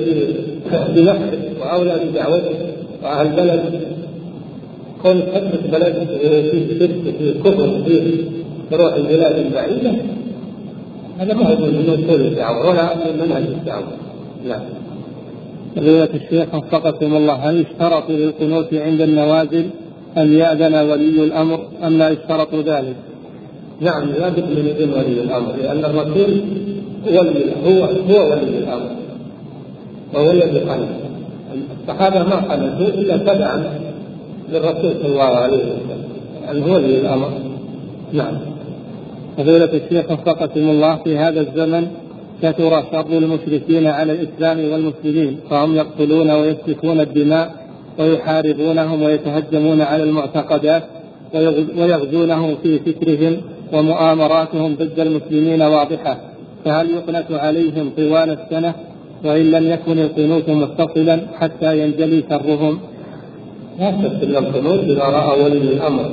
بنفسك وأولى بدعوتك وأهل بلد. كون تثبت بلد في شرك في كفر في تروح البلاد البعيدة، هذا ما هو من أصول الدعوة ولا من منهج الدعوة. لا. فضيلة الشيخ وفقكم الله، هل يشترط للقنوت عند النوازل أن يأذن ولي الأمر أم لا يشترط ذلك؟ نعم، لا بد من إذن ولي الأمر، لأن الرسول هو هو هو ولي الأمر وهو الذي قنت. الصحابة ما قنتوا إلا تبعا للرسول صلى الله عليه وسلم، أن هو ولي الأمر. نعم. فضيلة الشيخ وفقكم الله، في هذا الزمن كثر شر المشركين على الإسلام والمسلمين، فهم يقتلون ويسفكون الدماء ويحاربونهم ويتهجمون على المعتقدات ويغزونهم في فكرهم، ومؤامراتهم ضد المسلمين واضحة، فهل يقنت عليهم طوال السنة وإن لم يكن القنوت متصلا حتى ينجلي شرهم؟ لا تستل القنوت إذا رأى ولي الأمر.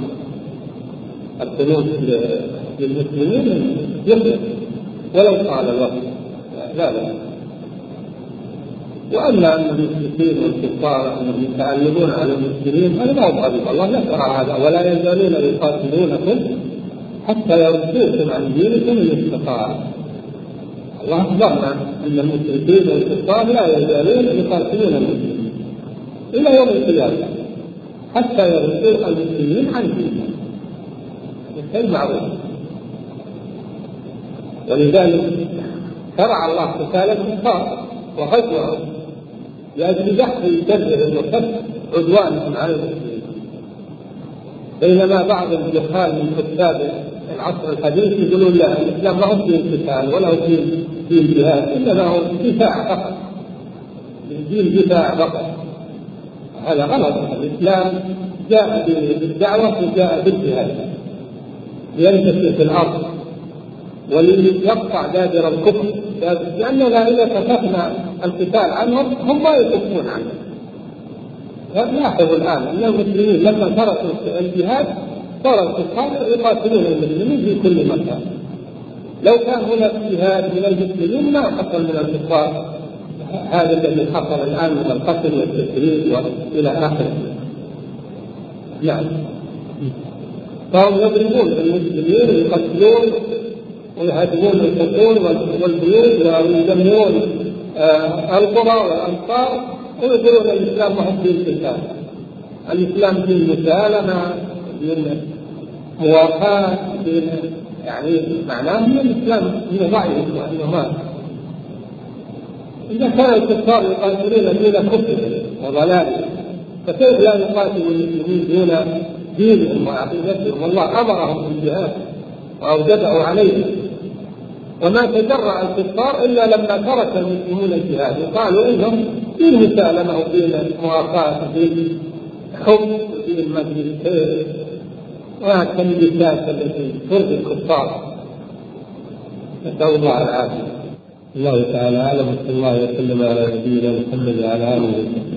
القنوت للمسلمين يقنط ولو قال الوقت، لا لا. وأما أن المشركين والكفار أنهم يتعلمون على المسلمين هذا ما هو غريب، الله لا يرى هذا. ولا يزالون يقاتلونكم حتى يردوكم عن دينكم إن استطاعوا. الله أخبرنا أن المشركين والكفار لا يزالون يقاتلون المسلمين إلى يوم القيامة حتى يردوا المسلمين عن دينهم. هذا شيء معروف. ولذلك شرع الله قتال الكفار وغزوهم لأجل دحض يكرر وكف عدوانهم على المسلمين. بينما بعض الجهال من كتاب العصر الحديث يقولون لا، الإسلام ما هو فيه قتال ولا هو فيه جهاد، إنما هو دفاع فقط، الدين دفاع فقط. هذا غلط. الإسلام جاء بالدعوة وجاء بالجهاد لينتشر في الأرض وليقطع دابر الكفر، لأننا إذا كففنا القتال عنهم هم ما يكفون عنه. لاحظوا الآن أن المسلمين لما تركوا الجهاد صار الكفار يقاتلون المسلمين في كل مكان. لو كان هناك جهاد من المسلمين ما حصل من الكفار هذا الذي حصل الآن من القتل والتشريد وإلى آخره. يعني فهم يضربون المسلمين ويقتلون ويهدمون الحصون والبيوت ويدمرون القرى والأمصار ويقولون الإسلام ما هو دين قتال. الإسلام دين مسالمة، دين مواقاة، دين يعني معناه أن الإسلام دين ضعيف وأنه ما. إذا كان الكفار يقاتلون دين كفر وضلال فكيف لا يقاتل المسلمين دون دينهم وعقيدتهم؟ والله أمرهم بالجهاد وأوجبوا عليه. وما تجرأ الكفار إلا لما ترك المسلمون الجهاد وقالوا إنهم دين مسالمة ودين مواقاة ودين حب ودين مجلس خير والتمليكات التي ترضي الكفار. نسأل الله العافية. الله تعالى أعلم. صلى الله وسلم على نبينا محمد وعلى آله وسلم.